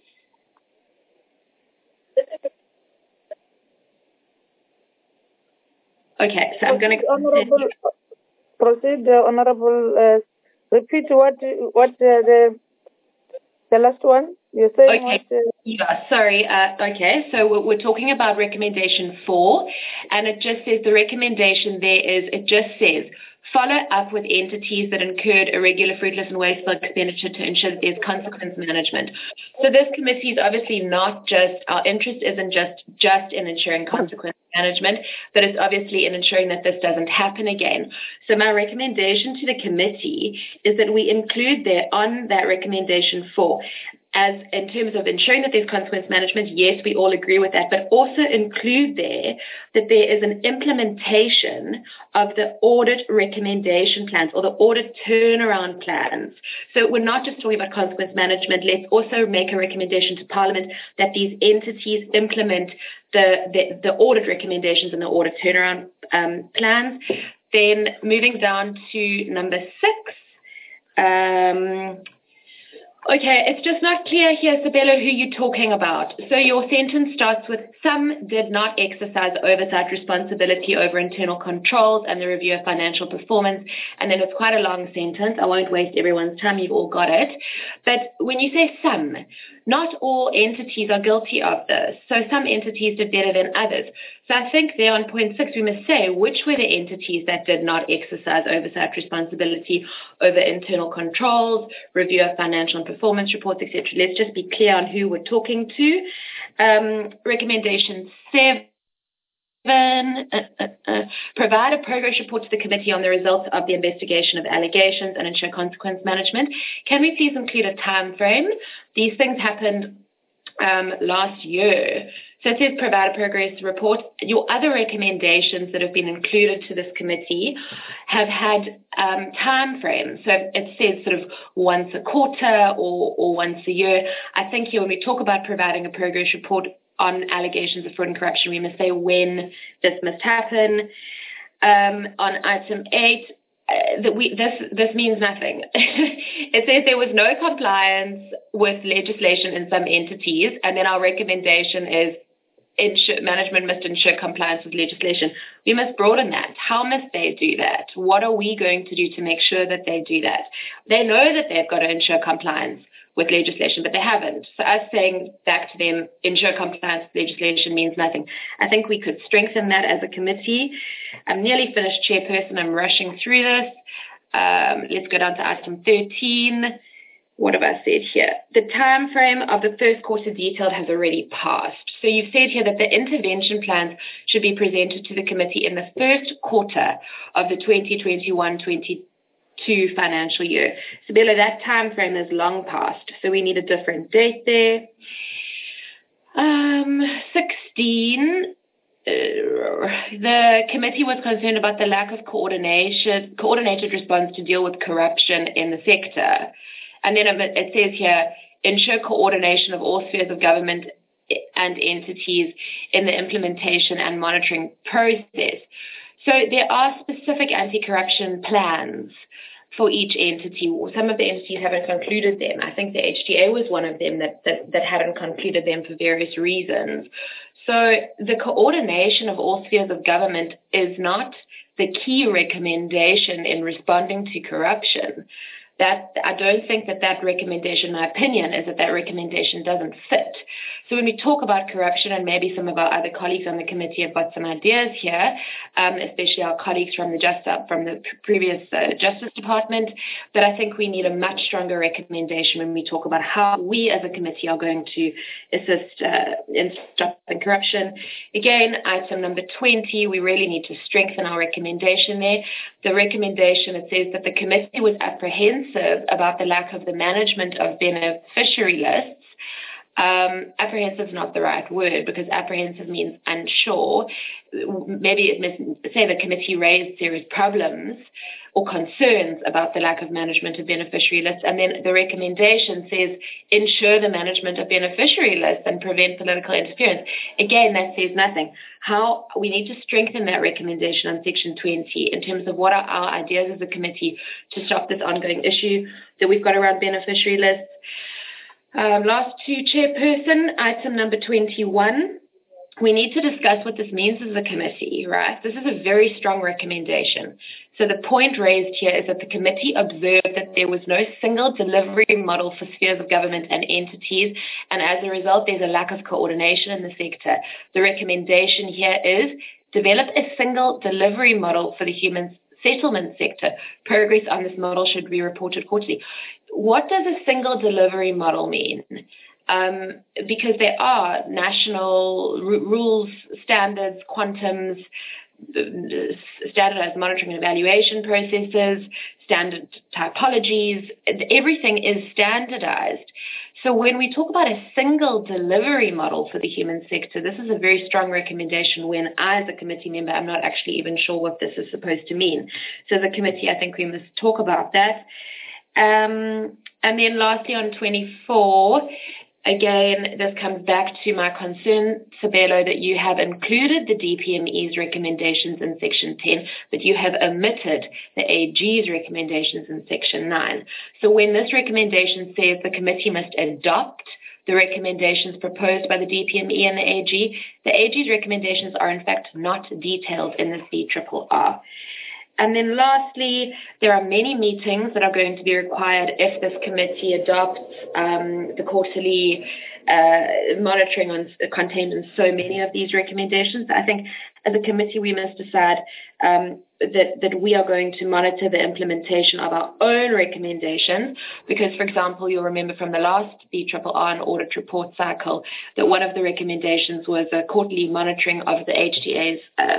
Okay, so I'm going to proceed. Honourable, repeat what the last one you're saying. Okay. Sorry. Okay, so we're talking about recommendation 4, and it just says the recommendation there is, it just says follow up with entities that incurred irregular, fruitless, and wasteful expenditure to ensure that there's consequence management. So this committee is obviously not just, our interest isn't just in ensuring consequence management, but it's obviously in ensuring that this doesn't happen again. So my recommendation to the committee is that we include there on that recommendation 4, as in terms of ensuring that there's consequence management, yes, we all agree with that, but also include there that there is an implementation of the audit recommendation plans or the audit turnaround plans. So we're not just talking about consequence management. Let's also make a recommendation to Parliament that these entities implement the audit recommendations and the audit turnaround plans. Then moving down to number 6. Okay, it's just not clear here, Sabelo, who you're talking about. So your sentence starts with, some did not exercise oversight responsibility over internal controls and the review of financial performance. And then it's quite a long sentence. I won't waste everyone's time. You've all got it. But when you say some, not all entities are guilty of this. So some entities did better than others. So I think there on point 6, we must say which were the entities that did not exercise oversight responsibility over internal controls, review of financial and performance reports, etc. Let's just be clear on who we're talking to. Recommendation 7. Provide a progress report to the committee on the results of the investigation of allegations and ensure consequence management. Can we please include a time frame? These things happened last year. So it says provide a progress report. Your other recommendations that have been included to this committee have had time frames. So it says sort of once a quarter or once a year. I think here when we talk about providing a progress report on allegations of fraud and corruption, we must say when this must happen. On item 8, this means nothing. It says there was no compliance with legislation in some entities, and then our recommendation is management must ensure compliance with legislation. We must broaden that. How must they do that? What are we going to do to make sure that they do that? They know that they've got to ensure compliance with legislation, but they haven't. So us saying back to them, ensure compliance with legislation means nothing. I think we could strengthen that as a committee. I'm nearly finished, Chairperson. I'm rushing through this. Let's go down to item 13. What have I said here? The time frame of the first quarter detailed has already passed. So you've said here that the intervention plans should be presented to the committee in the first quarter of the 2021-22 financial year. Sabelo, that time frame is long past, so we need a different date there. 16. The committee was concerned about the lack of coordinated response to deal with corruption in the sector. And then it says here, ensure coordination of all spheres of government and entities in the implementation and monitoring process. So there are specific anti-corruption plans for each entity. Some of the entities haven't concluded them. I think the HTA was one of them that hadn't concluded them for various reasons. So the coordination of all spheres of government is not the key recommendation in responding to corruption. That I don't think that recommendation, my opinion, is that recommendation doesn't fit. So when we talk about corruption, and maybe some of our other colleagues on the committee have got some ideas here, especially our colleagues from the previous Justice Department, but I think we need a much stronger recommendation when we talk about how we as a committee are going to assist in stopping corruption. Again, item number 20, we really need to strengthen our recommendation there. The recommendation, it says that the committee was apprehensive about the lack of the management of beneficiary lists. Apprehensive is not the right word, because apprehensive means unsure. Maybe it must say the committee raised serious problems or concerns about the lack of management of beneficiary lists. And then the recommendation says ensure the management of beneficiary lists and prevent political interference. Again, that says nothing. How we need to strengthen that recommendation on section 20 in terms of what are our ideas as a committee to stop this ongoing issue that we've got around beneficiary lists. Last two, Chairperson, item number 21. We need to discuss what this means as a committee, right? This is a very strong recommendation. So the point raised here is that the committee observed that there was no single delivery model for spheres of government and entities, and as a result, there's a lack of coordination in the sector. The recommendation here is develop a single delivery model for the human settlement sector. Progress on this model should be reported quarterly. What does a single delivery model mean? Because there are national rules, standards, quantums, standardized monitoring and evaluation processes, standard typologies. Everything is standardized. So when we talk about a single delivery model for the human sector, this is a very strong recommendation when I, as a committee member, I'm not actually even sure what this is supposed to mean. So as a committee, I think we must talk about that. And then lastly, on 24, again, this comes back to my concern, Sabelo, that you have included the DPME's recommendations in Section 10, but you have omitted the AG's recommendations in Section 9. So when this recommendation says the committee must adopt the recommendations proposed by the DPME and the AG's recommendations are in fact not detailed in the CRRR. And then lastly, there are many meetings that are going to be required if this committee adopts the quarterly monitoring contained in so many of these recommendations. I think as a committee, we must decide that we are going to monitor the implementation of our own recommendations because, for example, you'll remember from the last BRRR and audit report cycle that one of the recommendations was a quarterly monitoring of the HTA's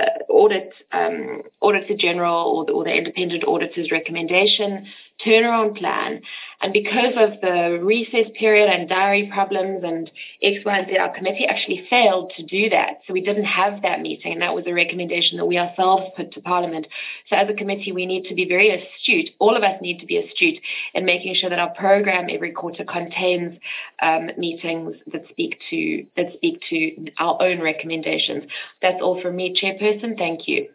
Auditor General or the Independent Auditor's recommendation turnaround plan. And because of the recess period and diary problems and X, Y, and Z, our committee actually failed to do that. So we didn't have that meeting, and that was a recommendation that we ourselves put to Parliament. So as a committee, we need to be very astute. All of us need to be astute in making sure that our program every quarter contains meetings that speak to our own recommendations. That's all from me, Chairperson. Thank you.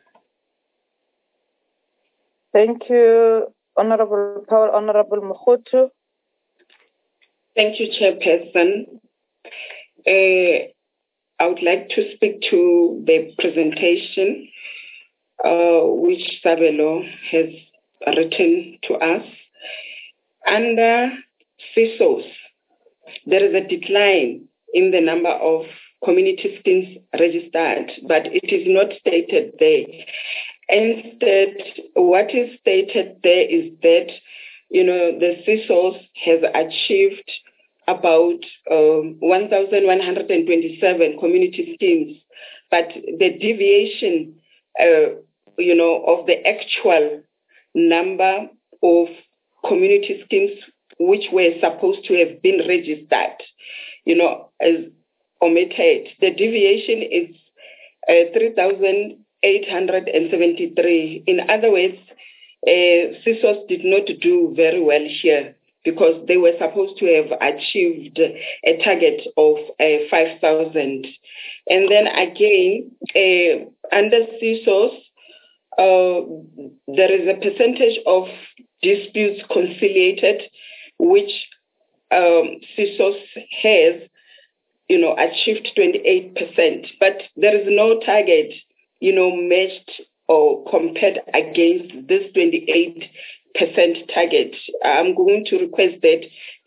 Thank you, Honourable Paul. Honourable Mokgoto. Thank you, Chairperson. I would like to speak to the presentation which Sabelo has written to us. Under CSOS, there is a decline in the number of community schemes registered, but it is not stated there. Instead, what is stated there is that, the CSOS has achieved about 1,127 community schemes, but the deviation, of the actual number of community schemes which were supposed to have been registered, is omitted. The deviation is 3,873. In other words, CSOS did not do very well here because they were supposed to have achieved a target of 5,000. And then again, under CSOS, there is a percentage of disputes conciliated, which CSOS has, achieved 28%, but there is no target, matched or compared against this 28% target. I'm going to request that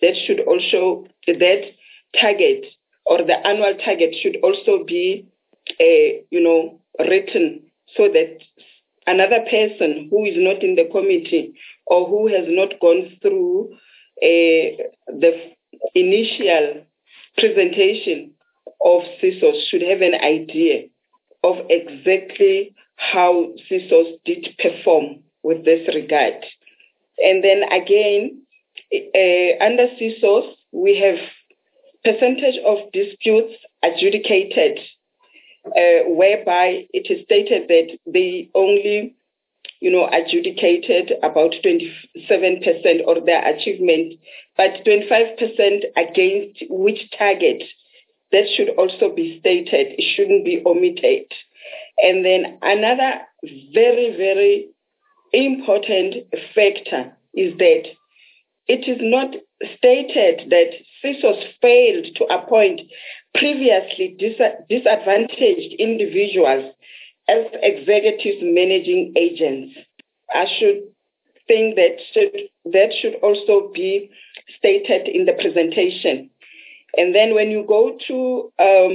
target or the annual target should also be, written so that another person who is not in the committee or who has not gone through the initial presentation of CSOS should have an idea of exactly how CSOS did perform with this regard. And then again, under CSOS, we have percentage of disputes adjudicated, whereby it is stated that they only, adjudicated about 27% of their achievement, but 25% against which target. That should also be stated. It shouldn't be omitted. And then another very, very important factor is that it is not stated that CSOS failed to appoint previously disadvantaged individuals as executives managing agents. I should think that should also be stated in the presentation. And then when you go to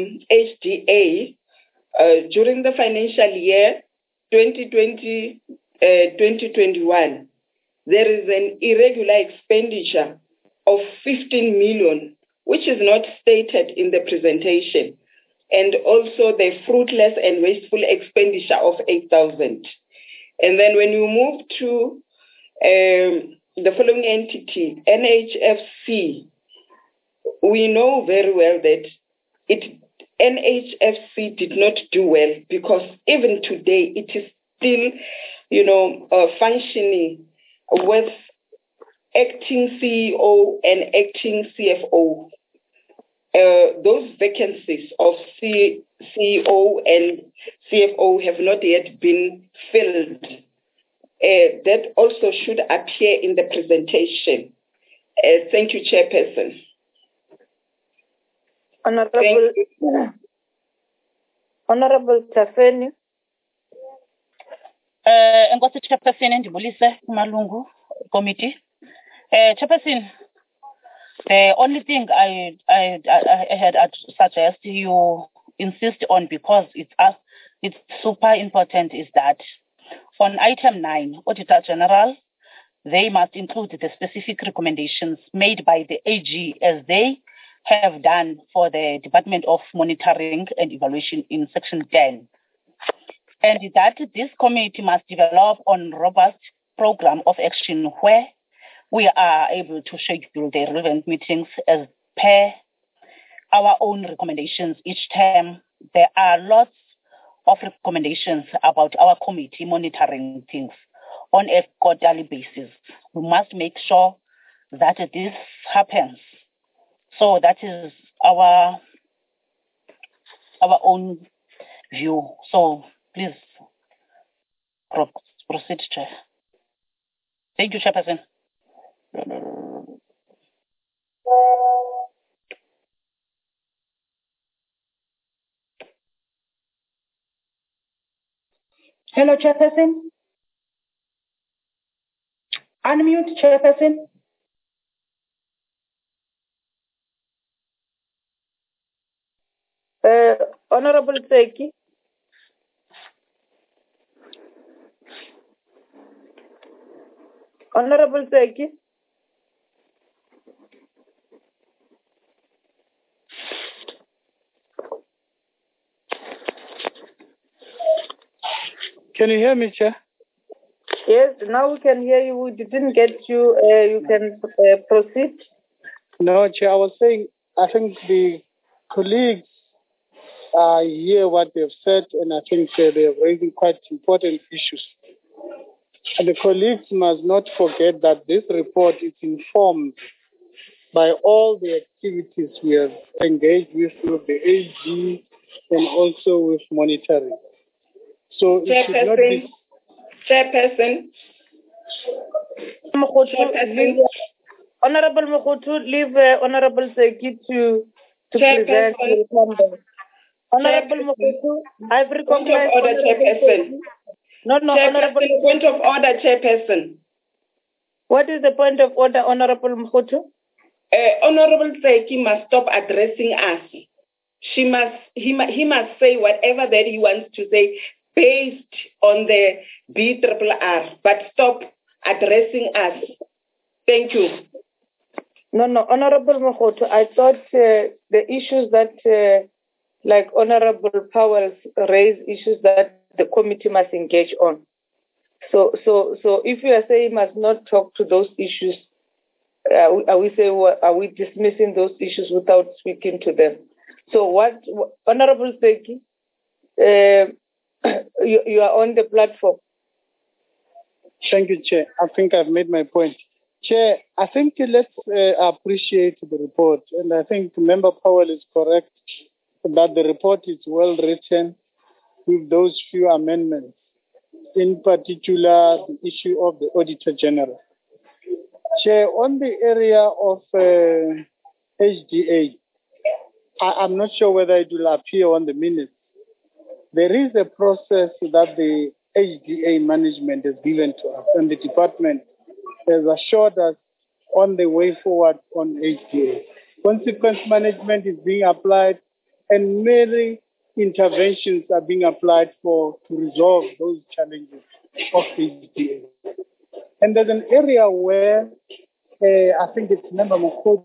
HDA, during the financial year 2020 2021, there is an irregular expenditure of 15 million, which is not stated in the presentation, and also the fruitless and wasteful expenditure of 8,000. And then when you move to the following entity, NHFC, we know very well that NHFC did not do well, because even today it is still, functioning with acting CEO and acting CFO. Those vacancies of CEO and CFO have not yet been filled. That also should appear in the presentation. Thank you, Chairperson. Honorable Tafeni. Enkosi Chairperson, ndibulise kumalungu committee. Chairperson, the only thing I had suggest you insist on, because it's super important, is that on item 9, Auditor General, they must include the specific recommendations made by the AG, as they have done for the Department of Monitoring and Evaluation in Section 10. And that this committee must develop on robust program of action where we are able to schedule the relevant meetings as per our own recommendations each term. There are lots of recommendations about our committee monitoring things on a quarterly basis. We must make sure that this happens. So that is our own view. So please proceed, Chair. Thank you, Chairperson. Hello, Chairperson. Unmute, Chairperson. Honorable Tseki. Honorable Tseki. Can you hear me, Chair? Yes, now we can hear you. We didn't get you. You can proceed. No, Chair, I was saying, I think the colleagues hear what they've said, and I think they're raising quite important issues. And the colleagues must not forget that this report is informed by all the activities we have engaged with the AG and also with monitoring. So it should not be... Chairperson. Honorable Mokhutu, leave Honorable Tseki to present. Honorable Mokhutu, I've recognized... Point of order, Chairperson. No, Honorable... Point of order, Chairperson. What is the point of order, Honorable Mokhutu? Honorable Tseki must stop addressing us. He must say whatever that he wants to say based on the BRRR, but stop addressing us. Thank you. No, Honorable Mokhutu, I thought the issues that, like Honorable Powell raised, issues that the committee must engage on. So if you are saying must not talk to those issues, are we dismissing those issues without speaking to them? So what, Honorable Tseki, you are on the platform. Thank you, Chair. I think I've made my point. Chair, I think let's appreciate the report. And I think Member Powell is correct that the report is well written with those few amendments, in particular the issue of the Auditor General. Chair, on the area of HDA, I'm not sure whether it will appear on the minutes. There is a process that the HDA management has given to us, and the department has assured us on the way forward on HDA. Consequence management is being applied, and many interventions are being applied to resolve those challenges of HDA. And there's an area where I think it's Member Mokhotu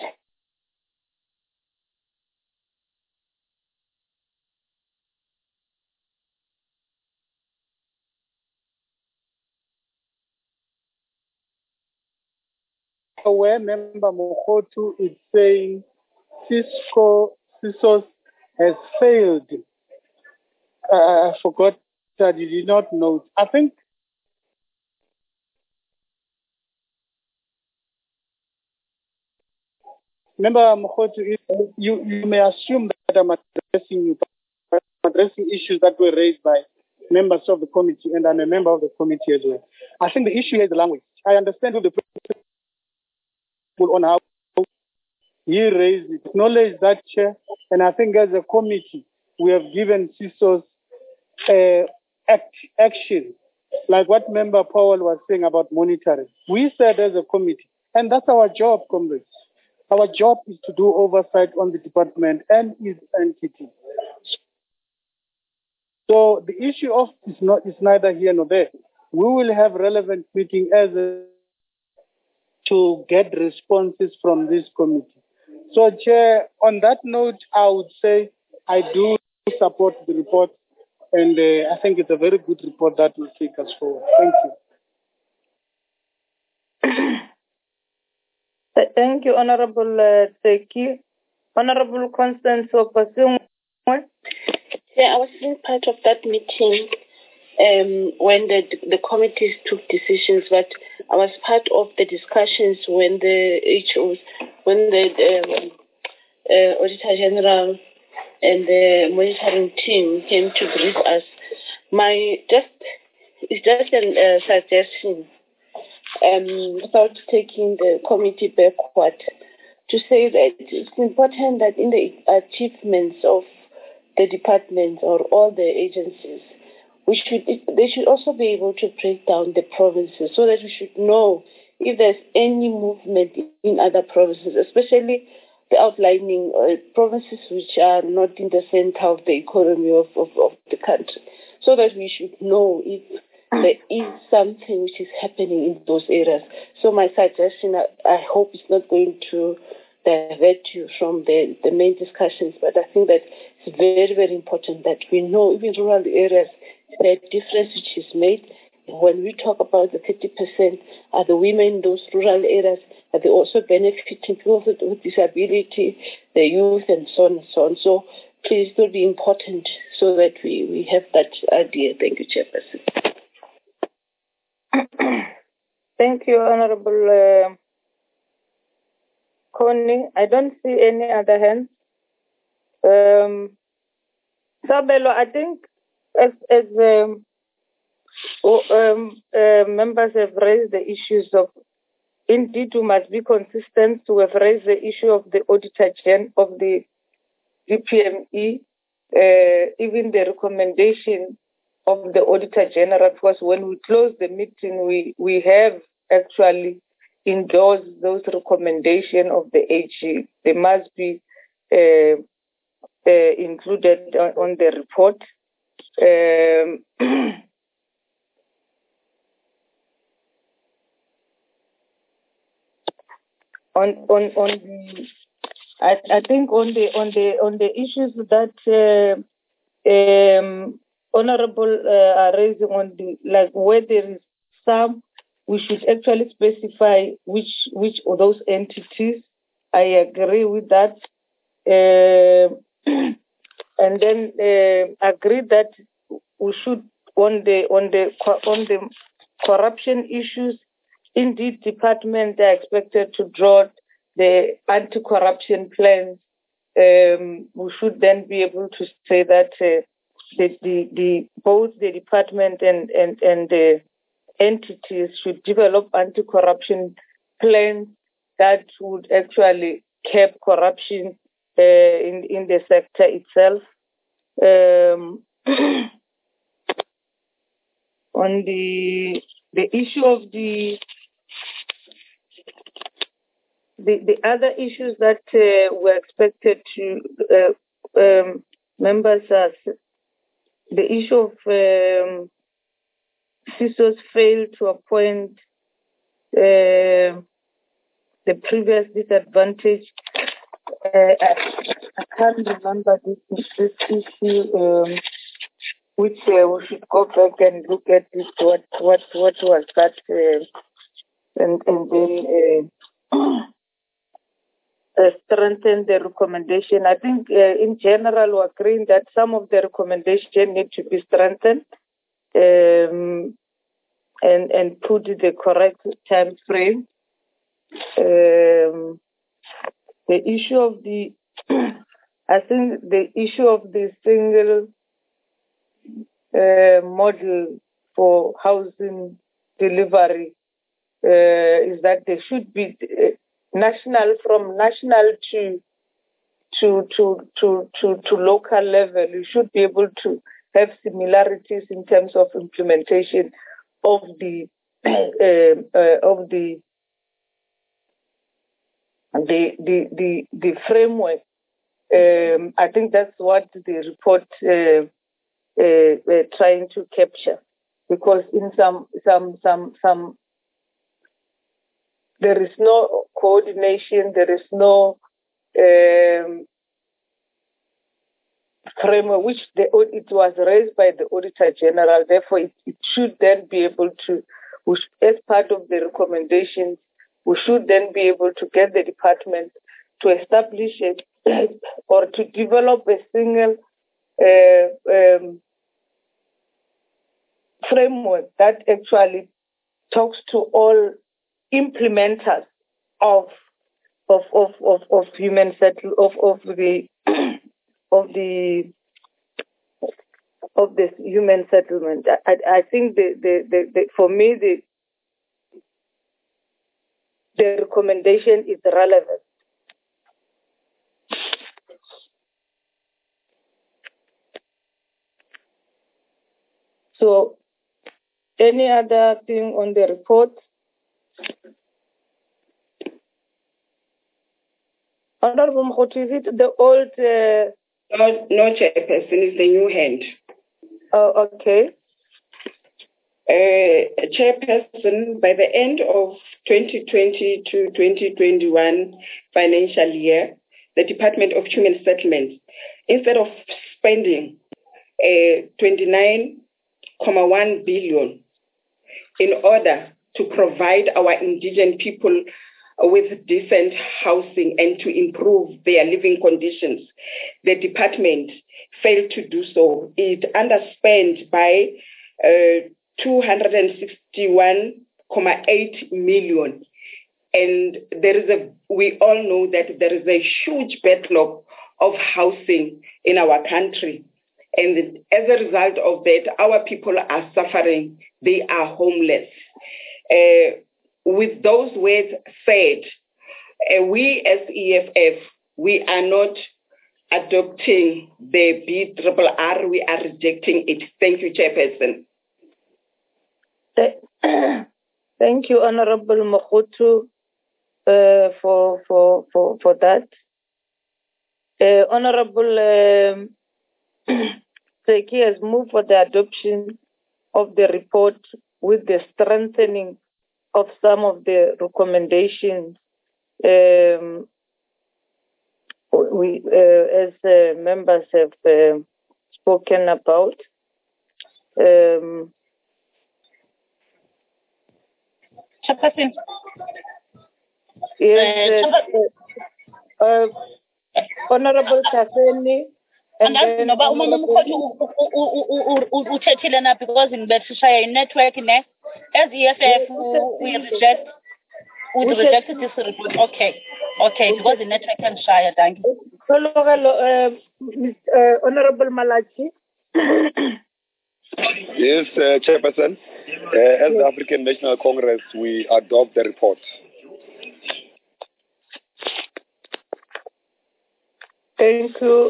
where Member Mokhotu is saying CISOS has failed. I forgot that you did not note. I think Member Mokhotu, you may assume that I'm addressing you, but I'm addressing issues that were raised by members of the committee, and I'm a member of the committee as well. I think the issue is the language. I understand the principle on how he raised it, acknowledge that, Chair, and I think as a committee, we have given CISOs action, like what Member Powell was saying about monitoring. We said as a committee, and that's our job, comrades. Our job is to do oversight on the department and its entity. So the issue of is neither here nor there. We will have relevant meeting to get responses from this committee. So, Chair, on that note, I would say I do support the report, and I think it's a very good report that will take us forward. Thank you. Thank you, Honorable Seki. Honorable Constance Opasung. Yeah, I was in part of that meeting when the committees took decisions, but I was part of the discussions when the HOs, when the Auditor General and the monitoring team came to brief us. It's just a suggestion, without taking the committee backward, to say that it's important that in the achievements of the departments or all the agencies, they should also be able to break down the provinces so that we should know if there's any movement in other provinces, especially the outlining provinces which are not in the center of the economy of the country, so that we should know if there is something which is happening in those areas. So my suggestion, I hope it's not going to divert you from the main discussions, but I think that it's very, very important that we know, even rural areas, the difference which is made. When we talk about the 30%, are the women in those rural areas, are they also benefiting people with disability, the youth, and so on and so on. So please, it will be important so that we have that idea. Thank you, Chairperson. Thank you, Honorable Connie. I don't see any other hands. Sabelo, I think as members have raised the issues of, indeed, we must be consistent to have raised the issue of the Auditor General of the DPME, even the recommendation of the Auditor General, because when we close the meeting, we have actually endorsed those recommendations of the AG. They must be included on the report. I think on the issues that Honorable are raising on the, like, where there is some, we should actually specify which of those entities. I agree with that, and then agree that we should on the corruption issues. Indeed, departments are expected to draw the anti-corruption plans. We should then be able to say that both the department and the entities should develop anti-corruption plans that would actually curb corruption in the sector itself. On the issue of the other issues that were expected to members, the issue of CISOs failed to appoint the previous disadvantage. I can't remember this issue, which we should go back and look at this. What was that? And then strengthen the recommendation. I think in general we're agreeing that some of the recommendations need to be strengthened and put the correct time frame. The issue of the, I think the issue of the single model for housing delivery is that there should be national to local level. You should be able to have similarities in terms of implementation of the framework. I think that's what the report trying to capture, because in some there is no coordination, there is no framework, which it was raised by the Auditor General. Therefore, it should then be able to, as part of the recommendations, we should then be able to get the department to establish it or to develop a single framework that actually talks to all implementers of human of the human settlement. I think for me the recommendation is relevant. So, any other thing on the report? Honorable Mokhoto, is it the old? No, Chairperson, it's the new hand. Oh, okay. Chairperson, by the end of 2020 to 2021 financial year, the Department of Human Settlements, instead of spending 29.1 billion in order to provide our indigenous people with decent housing and to improve their living conditions, the department failed to do so. It underspent by 261.8 million. And we all know that there is a huge backlog of housing in our country. And as a result of that, our people are suffering. They are homeless. With those words said, we as EFF, we are not adopting the BRRR, we are rejecting it. Thank you, Chairperson. Thank you, Honorable Mokhoto, for that. Honorable Seki has moved for the adoption of the report with the strengthening of some of the recommendations we, as members have spoken about. Chairperson. Yes, Honorable Kaseni. And then because in Berkshire network as EFF we rejected this report. Okay, because the network can share. Thank you. Honorable Malachi. Yes, Chairperson. As the African National Congress, we adopt the report. Thank you.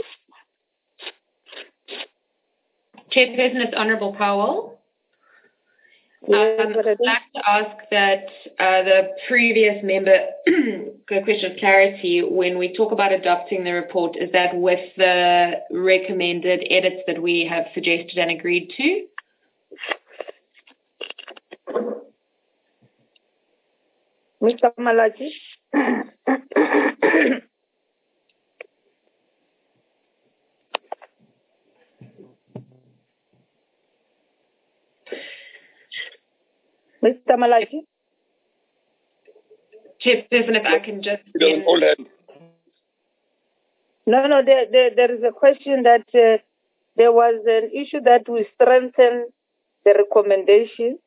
Chairperson, it's Honorable Powell. Yes, I'd like to ask that the previous member, a question of clarity, when we talk about adopting the report, is that with the recommended edits that we have suggested and agreed to? Mr. Malachi. Mr. Malachi. Chairperson, if I can just... No, there is a question that there was an issue that we strengthened the recommendation.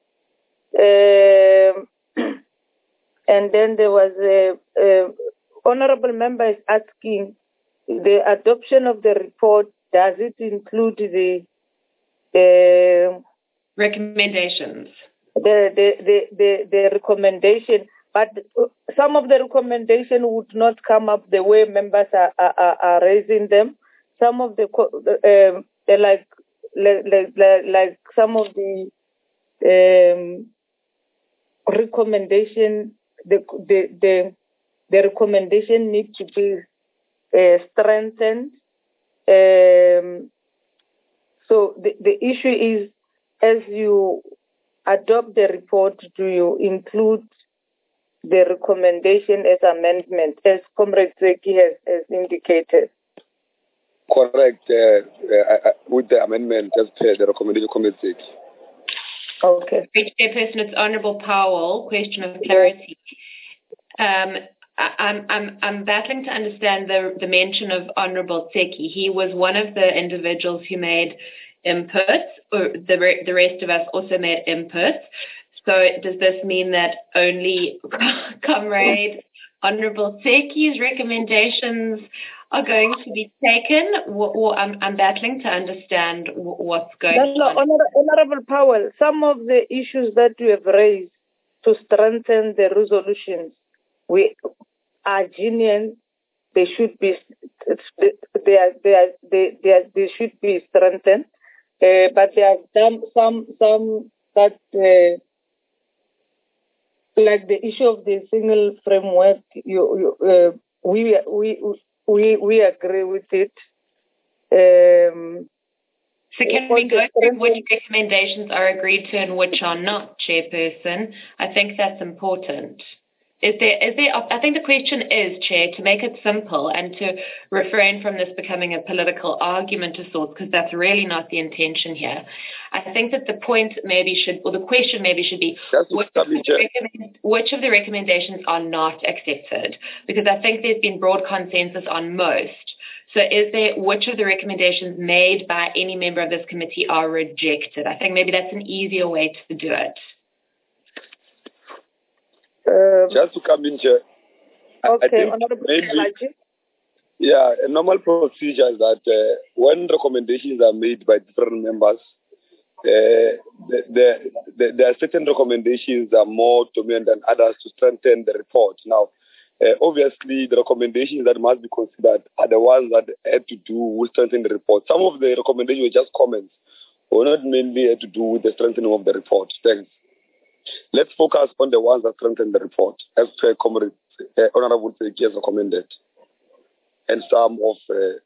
And then there was a honorable member is asking, the adoption of the report, does it include the recommendations? The recommendation, but some of the recommendation would not come up the way members are raising them. Some of the like some of the recommendation, the recommendation need to be strengthened. So the issue is, as you adopt the report, do you include the recommendation as amendment, as Comrade Zeki has indicated? Correct. With the amendment, as per the recommendation, Comrade Zeki. Okay. Chairperson, it's Honourable Powell. Question of clarity. I'm battling to understand the mention of Honourable Tseki. He was one of the individuals who made inputs, or the rest of us also made inputs. So does this mean that only Comrade Honourable Tseki's recommendations are going to be taken? I'm battling to understand what's going on. Honourable Powell, some of the issues that you have raised to strengthen the resolutions, we are genuine. They should be they should be strengthened, but there are some that like the issue of the single framework. We agree with it. So can we go through which recommendations are agreed to and which are not, Chairperson? I think that's important. Is there? I think the question is, Chair, to make it simple and to refrain from this becoming a political argument of sorts, because that's really not the intention here. I think that the point maybe should, or the question maybe should be, which of the recommendations are not accepted? Because I think there's been broad consensus on most. So which of the recommendations made by any member of this committee are rejected? I think maybe that's an easier way to do it. Just to come in, Chair. Okay, a normal procedure is that when recommendations are made by different members, there are certain recommendations that are more dominant than others to strengthen the report. Now, obviously, the recommendations that must be considered are the ones that had to do with strengthening the report. Some of the recommendations were just comments, or not mainly had to do with the strengthening of the report. Thanks. Let's focus on the ones that strengthen the report, as per Honourable Tseki has recommended. And some of,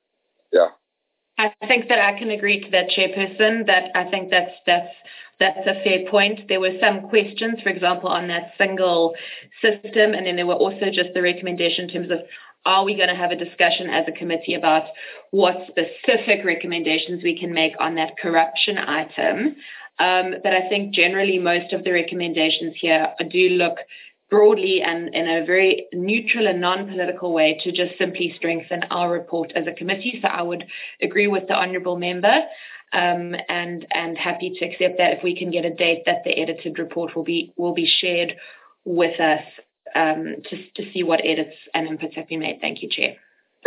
I think that I can agree to that, Chairperson. That I think that's a fair point. There were some questions, for example, on that single system, and then there were also just the recommendation in terms of, are we going to have a discussion as a committee about what specific recommendations we can make on that corruption item? But I think generally most of the recommendations here do look broadly and in a very neutral and non-political way to just simply strengthen our report as a committee. So I would agree with the honourable member and happy to accept that if we can get a date that the edited report will be shared with us to see what edits and inputs have been made. Thank you, Chair.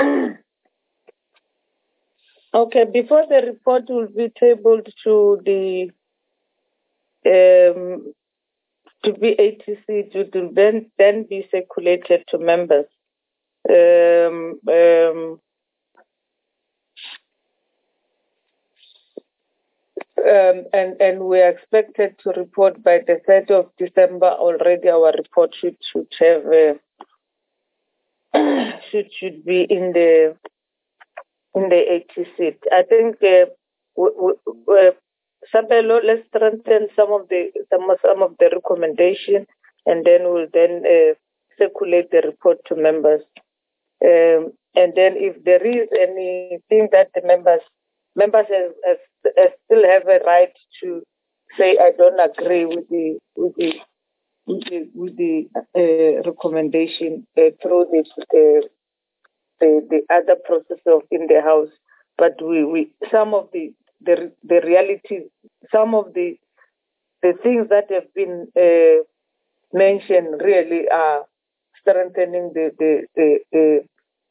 Okay, before the report will be tabled to the to be ATC, it will then be circulated to members. And we are expected to report by the 3rd of December. Already our report should have be in the ATC. I think Sabelo, let's strengthen some of the recommendation and then we'll then circulate the report to members. And then if there is anything that the members still have a right to say, I don't agree with the recommendation through the other process of in the house. But we some of the reality, some of the things that have been mentioned really are strengthening the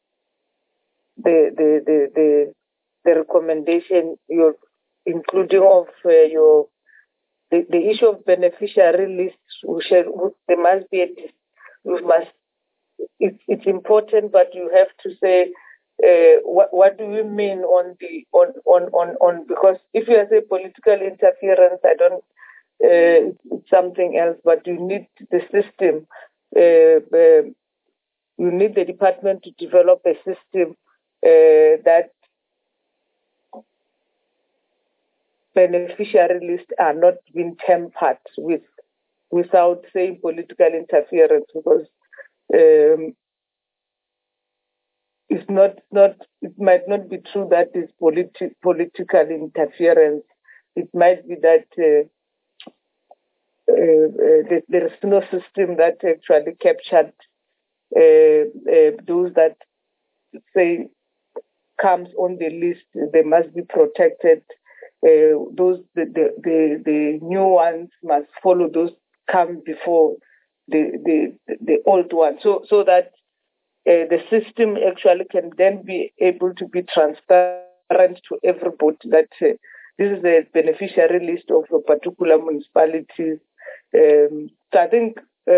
recommendation, including of the issue of beneficiary lists. There must be it's important, but you have to say what do you mean on because if you say political interference, I don't. It's something else, but you need the system. You need the department to develop a system that beneficiary lists are not being tampered with without saying political interference, because it might not be true that it's political interference. It might be that there is no system that actually captured those that say comes on the list. They must be protected. The new ones must follow those come before the old ones, so that the system actually can then be able to be transparent to everybody that this is the beneficiary list of a particular municipality. So I think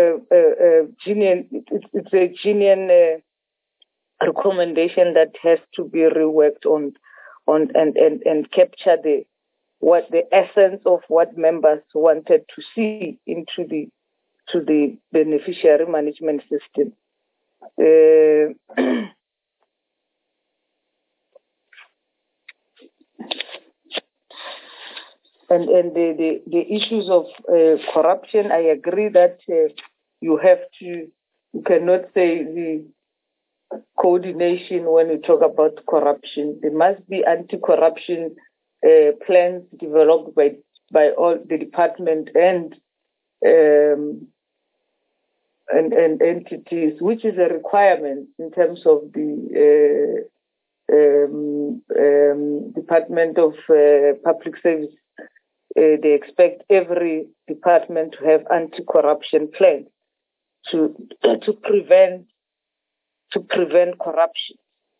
it's a genuine recommendation that has to be reworked on and capture the essence of what members wanted to see into the beneficiary management system. And the issues of corruption, I agree that you cannot say the coordination when you talk about corruption. There must be anti-corruption plans developed by all the department and entities, which is a requirement in terms of the Department of Public Service. They expect every department to have anti-corruption plans to prevent corruption.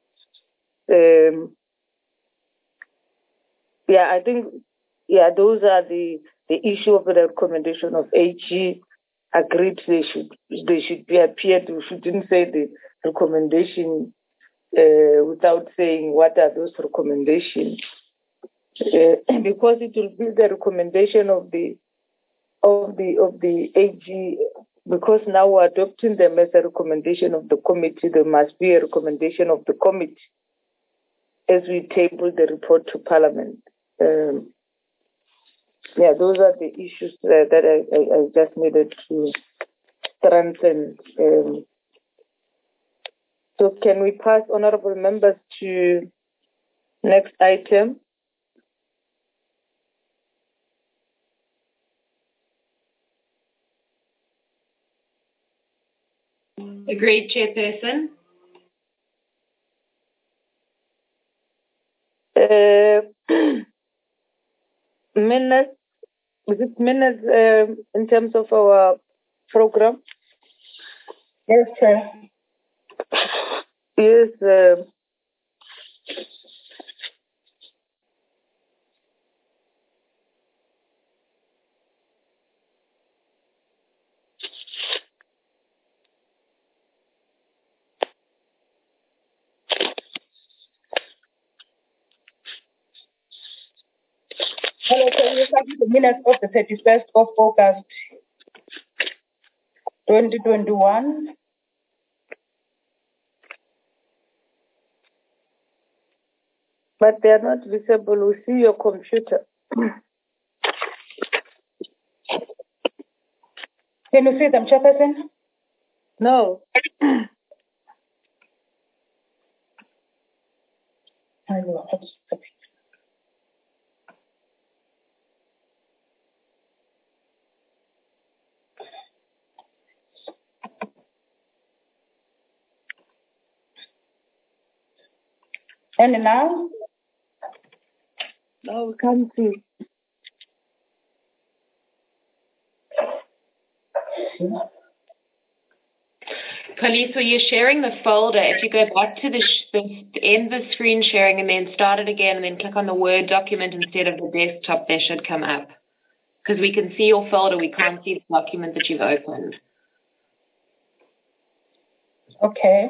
I think those are the issue of the recommendation of AG. Agreed, they should be appeared. We shouldn't say the recommendation without saying what are those recommendations, because it will be the recommendation of the AG. Because now we're adopting them as a recommendation of the committee, there must be a recommendation of the committee as we table the report to Parliament. Those are the issues that I just needed to strengthen. So can we pass, honorable members, to next item? Agreed, Chairperson. Minutes. Is it minutes in terms of our program? Yes, Chair. Yes. Hello, Chair. We have the minutes of the 31st of August, 2021. But they are not visible. We see your computer. Can you see them, Chairperson? No. And now? No, we can't see. Police, were you sharing the folder? If you go back to end the screen sharing and then start it again and then click on the Word document instead of the desktop, they should come up. Because we can see your folder, we can't see the document that you've opened. Okay.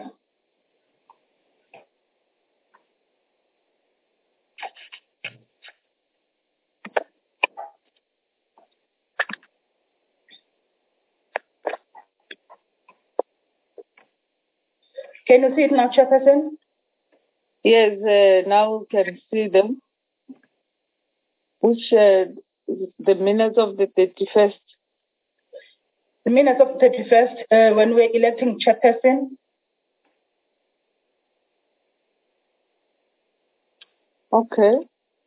Can you see it now, Chairperson? Yes, now we can see them. Which, the minutes of the 31st? The minutes of the 31st, when we're electing Chairperson. Okay.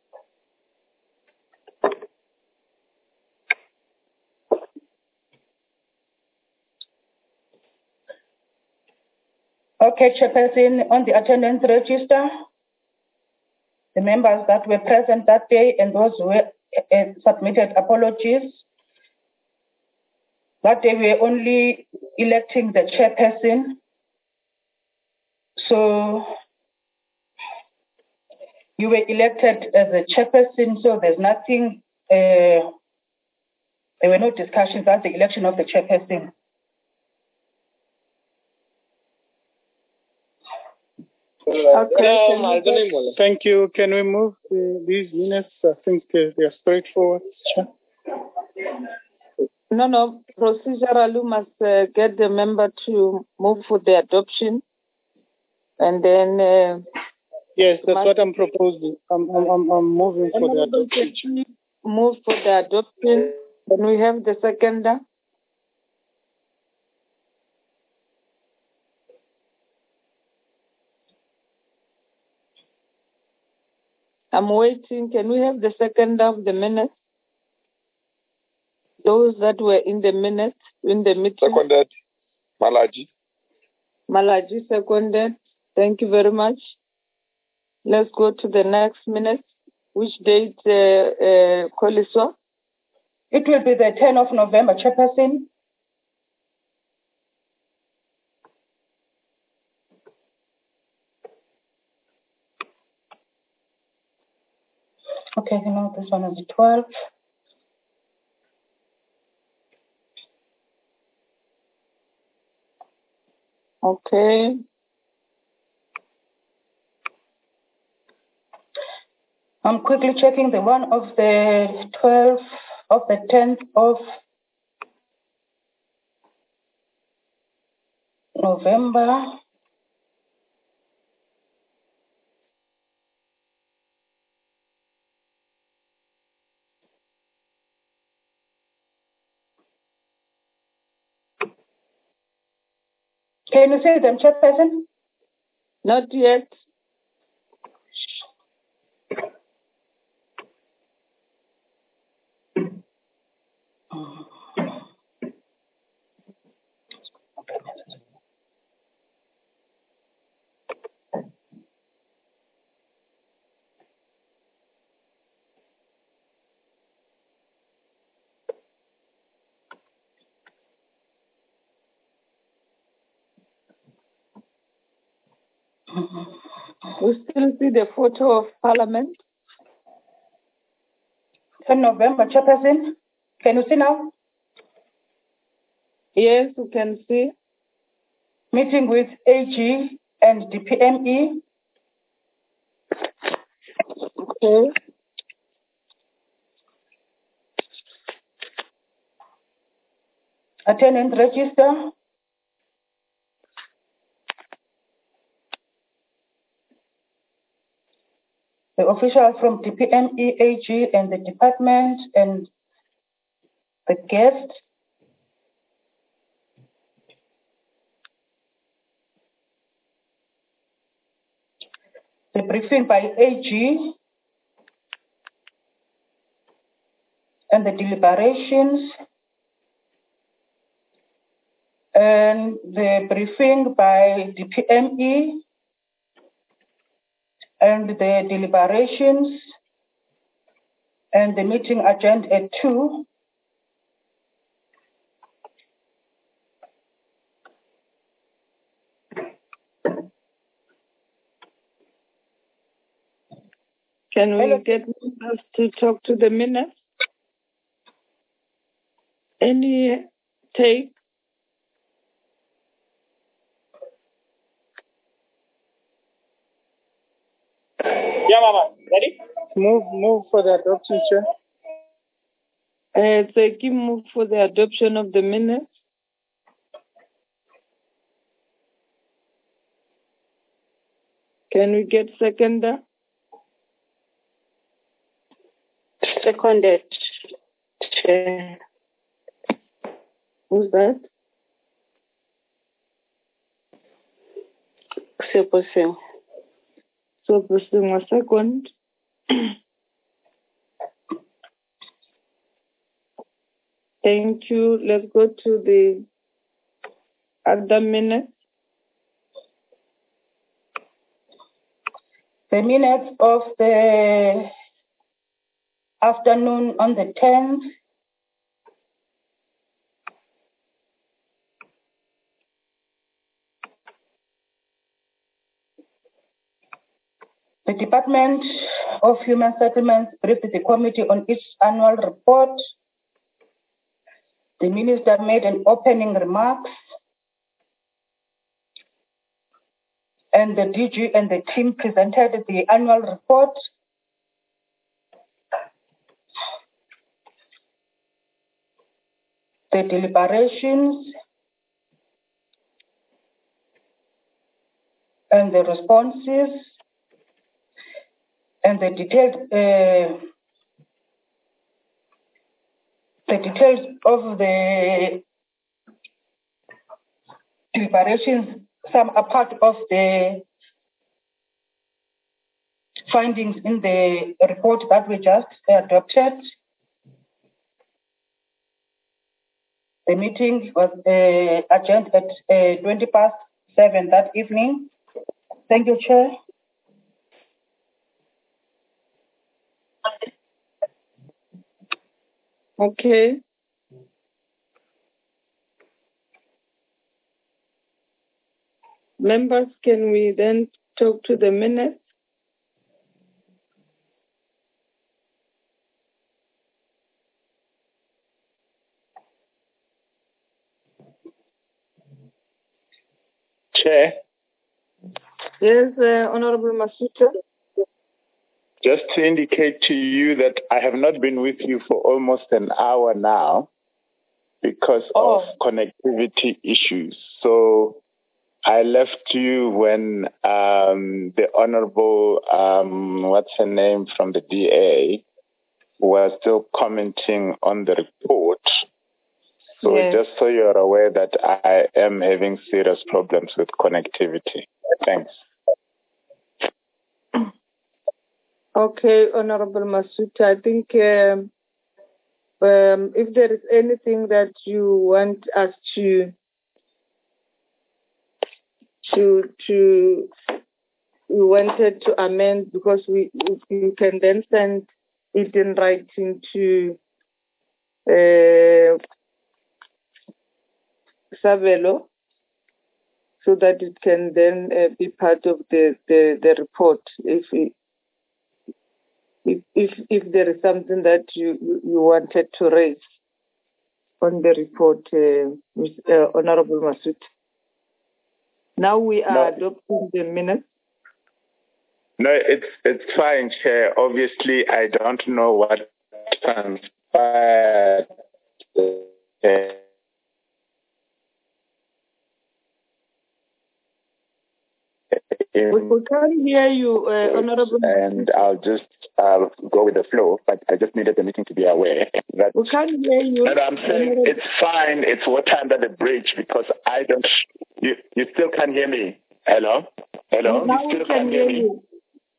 Okay, Chairperson, on the attendance register, the members that were present that day and those who submitted apologies. That day we were only electing the Chairperson. So you were elected as a Chairperson, so there's nothing, there were no discussions about the election of the Chairperson. Okay. Thank you. Can we move these minutes? I think they're straightforward. No. Procedurally, must get the member to move for the adoption. And then... yes, that's what I'm proposing. I'm moving for the adoption. Move for the adoption. Can we have the seconder? I'm waiting. Can we have the second of the minutes? Those that were in the minutes, in the meeting. Seconded. Malaji. Malaji seconded. Thank you very much. Let's go to the next minute. Which date, Koliswa? It will be the 10th of November, Chairperson. Okay, now this one is the 12th. Okay. I'm quickly checking the one of the 12th of the 10th of November. Can you see them, Chairperson? Not yet. We still see the photo of Parliament. 10 November, Chairperson. Can you see now? Yes, we can see. Meeting with AG and the PME. Okay. Attendance register. The officials from the PME, AG, and the department, and the guest. the briefing by AG, and the deliberations, and the briefing by the PME, and the deliberations, and the meeting agenda at 2. Can we get members to talk to the minutes? Any take? Yeah, Mama. Ready? Move for the adoption, Chair. Tseki, move for the adoption of the minutes. Can we get seconder? Seconded, Chair. Who's that? Supposing. So, pursuing a second. Thank you. Let's go to the other minutes. The minutes of the afternoon on the 10th. The Department of Human Settlements briefed the committee on its annual report. The minister made an opening remarks. And the DG and the team presented the annual report. The deliberations and the responses and the details of the deliberations. Some are part of the findings in the report that we just adopted. The meeting was adjourned at 7:20 that evening. Thank you, Chair. Okay. Members, can we then talk to the minutes? Chair. Yes, Honorable Masuta. Just to indicate to you that I have not been with you for almost an hour now because of connectivity issues. So I left you when the Honorable, what's her name from the DA, was still commenting on the report. So just so you're aware that I am having serious problems with connectivity. Thanks. Okay, Honorable Masuta, I think if there is anything that you want us to we wanted to amend, because you can then send it in writing to Savelo, so that it can then be part of the report. If there is something that you wanted to raise on the report, Honorable Masuta. Now we are adopting the minutes. No, it's fine, Chair. Obviously, I don't know what transpired. We can't hear you, Honorable. And I'll just go with the flow, but I just needed the meeting to be aware that we can't hear you. No, I'm saying it's fine. It's water under the bridge because I don't. You still can't hear me. Hello. Now You still can't hear me.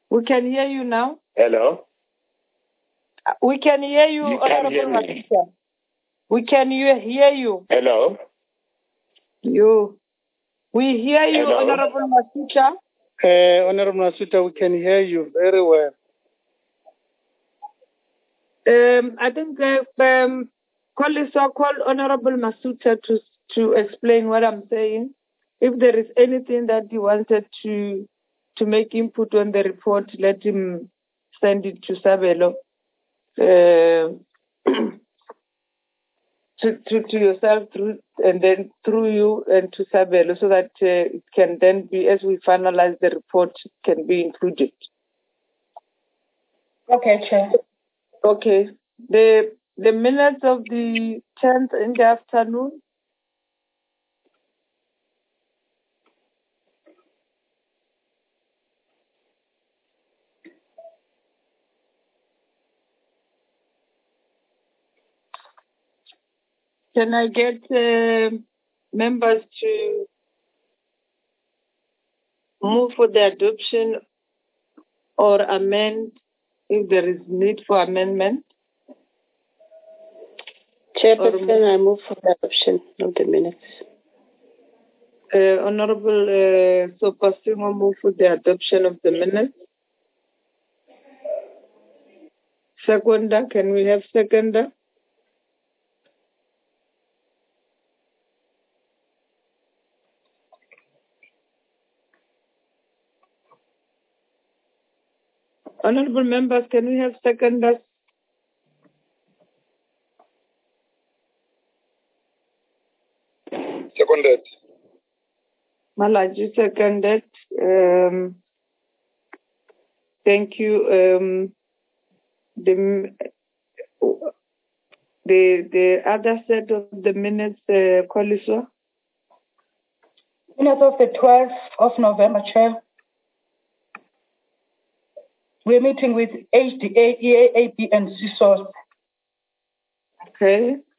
We can hear you now. Hello? We can hear you, Honorable Masuta. We can hear you. Hello? We hear you, Hello? Honorable Masuta. Honorable Masuta, we can hear you very well. I think colleagues are called Honorable Masuta to explain what I'm saying. If there is anything that he wanted to make input on the report, let him send it to Sabelo, to yourself, and then through you and to Sabelo, so that it can then be, as we finalize the report, can be included. Okay, Chair. Okay. The minutes of the 10th in the afternoon. Can I get members to move for the adoption or amend if there is need for amendment? Chairperson, I move for the adoption of the minutes. Honorable Sopasingo move for the adoption of the minutes. Seconder, can we have seconder? Honorable members, can we have seconders? Seconded. Malaji seconded. Thank you. The other set of the minutes, Koliswa? Minutes of the 12th of November, Chair. We're meeting with HDA, EAAB, and CSOS. Okay.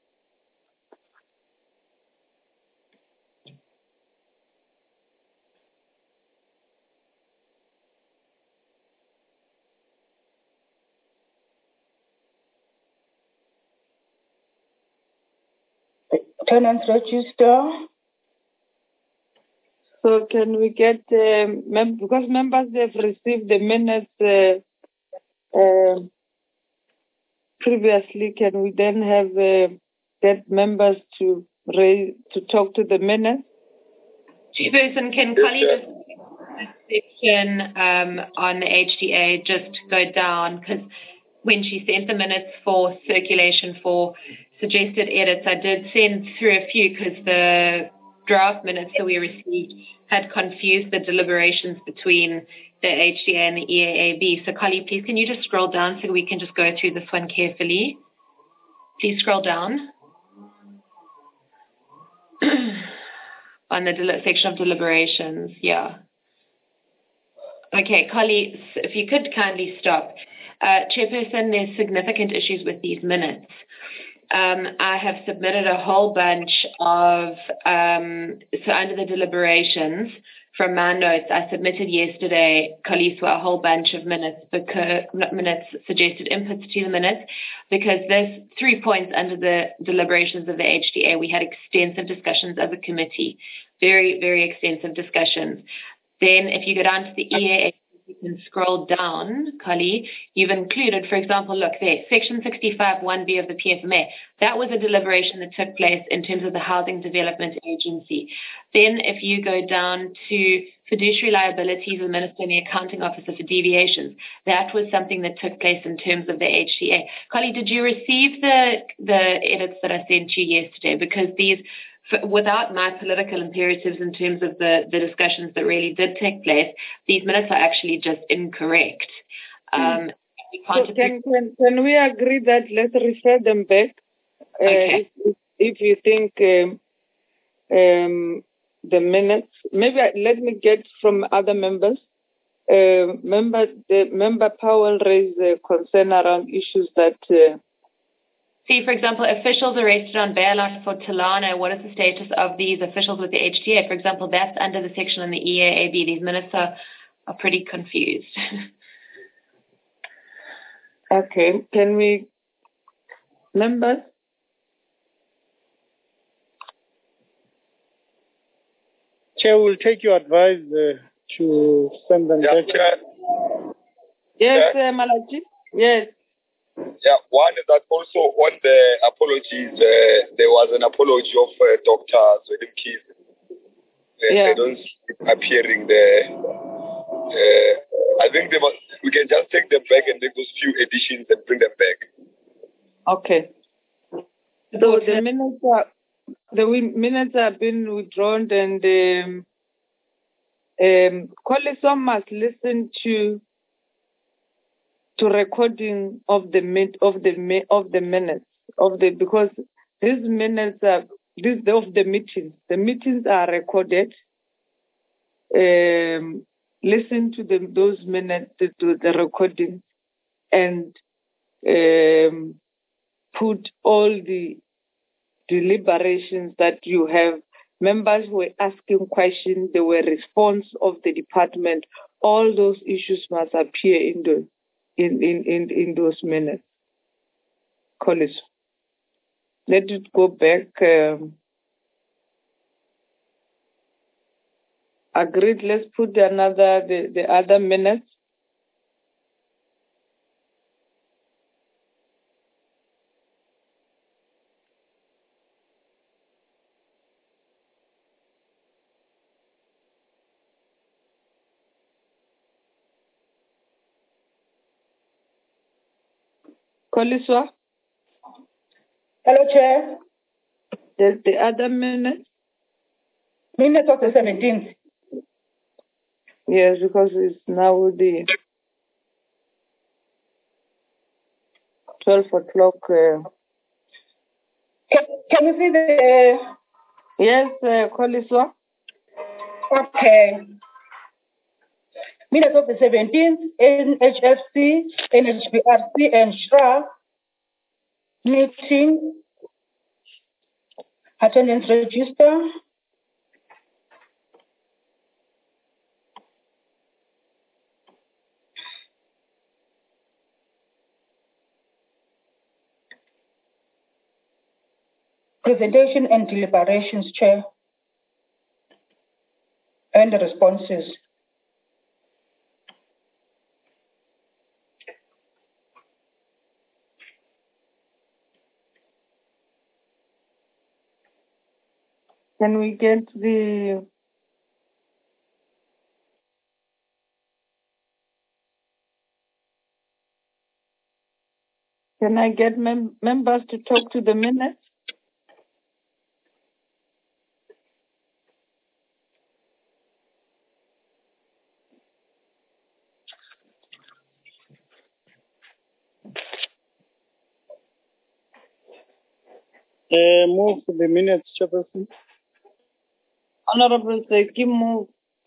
Tenants register. So can we get, because members have received the minutes previously, can we then have get members to talk to the minutes? Chairperson, can Kali just section on the HDA just go down, because when she sent the minutes for circulation for suggested edits, I did send through a few because the draft minutes that we received had confused the deliberations between the HDA and the EAAB. So Kali, please can you just scroll down so we can just go through this one carefully? Please scroll down. On the section of deliberations, yeah. Okay, Kali, if you could kindly stop. Chairperson, there's significant issues with these minutes. I have submitted a whole bunch of, so under the deliberations, from my notes, I submitted yesterday, Kaliswa, a whole bunch of minutes, suggested inputs to the minutes, because there's 3 points under the deliberations of the HDA. We had extensive discussions as a committee, very, very extensive discussions. Then if you go down to the EAA, you can scroll down, Kali, you've included, for example, look there, Section 65 1B of the PFMA. That was a deliberation that took place in terms of the Housing Development Agency. Then if you go down to fiduciary liabilities of the Minister and the Accounting Officer for deviations, that was something that took place in terms of the HDA. Kali, did you receive the edits that I sent you yesterday? Because these, without my political imperatives in terms of the discussions that really did take place, these minutes are actually just incorrect. So can we agree that let's refer them back? Okay. If you think the minutes, maybe let me get from other members. Member Powell raised a concern around issues that... See, for example, officials arrested on bailout for Talana. What is the status of these officials with the HDA? For example, that's under the section on the EAAB. These minutes are pretty confused. Okay, can we, members? Chair will take your advice to send them back. Yes, Malachi. Yes. Yeah, one is that also on the apologies, there was an apology of Dr. Zwelim Kiz. They don't see it appearing there. I think we can just take them back and make those few additions and bring them back. Okay. So the minutes have been withdrawn, and Koleso must listen to recording of the minutes because these minutes are of the meetings. The meetings are recorded. Listen to those minutes, to the recording, and put all the deliberations that you have. Members were asking questions, there were response of the department. All those issues must appear in those minutes. College. Let it go back. Agreed. Let's put the other minutes. Koliswa? Hello, Chair. The other minutes? Minutes of the 17th. Yes, because it's now the 12 o'clock. Can you see the... Yes, Koliswa? Okay. Minutes of the 17th, NHFC, NHBRC, and SHRA meeting. Attendance register. Presentation and deliberations, Chair. And the responses. Can we get the... Can I get members to talk to the minutes? Move the minutes, Chairperson. Honorable Seki, move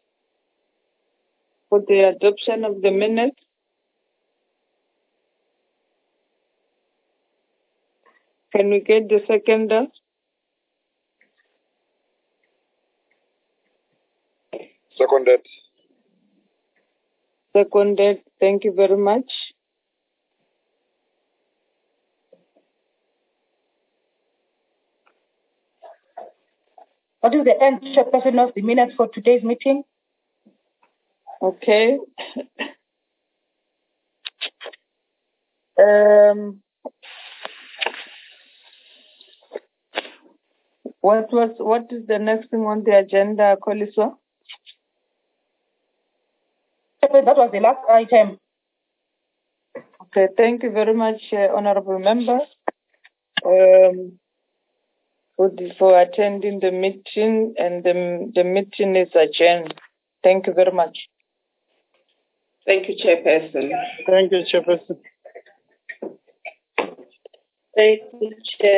for the adoption of the minutes. Can we get the seconder? Seconded. Seconded. Thank you very much. What is the end, Chairperson, of the minutes for today's meeting? Okay. What is the next thing on the agenda, Koliswa? That was the last item. Okay, thank you very much, honorable members, for attending the meeting, and the meeting is adjourned. Thank you very much. Thank you, Chairperson. Thank you, Chairperson. Thank you, Chair.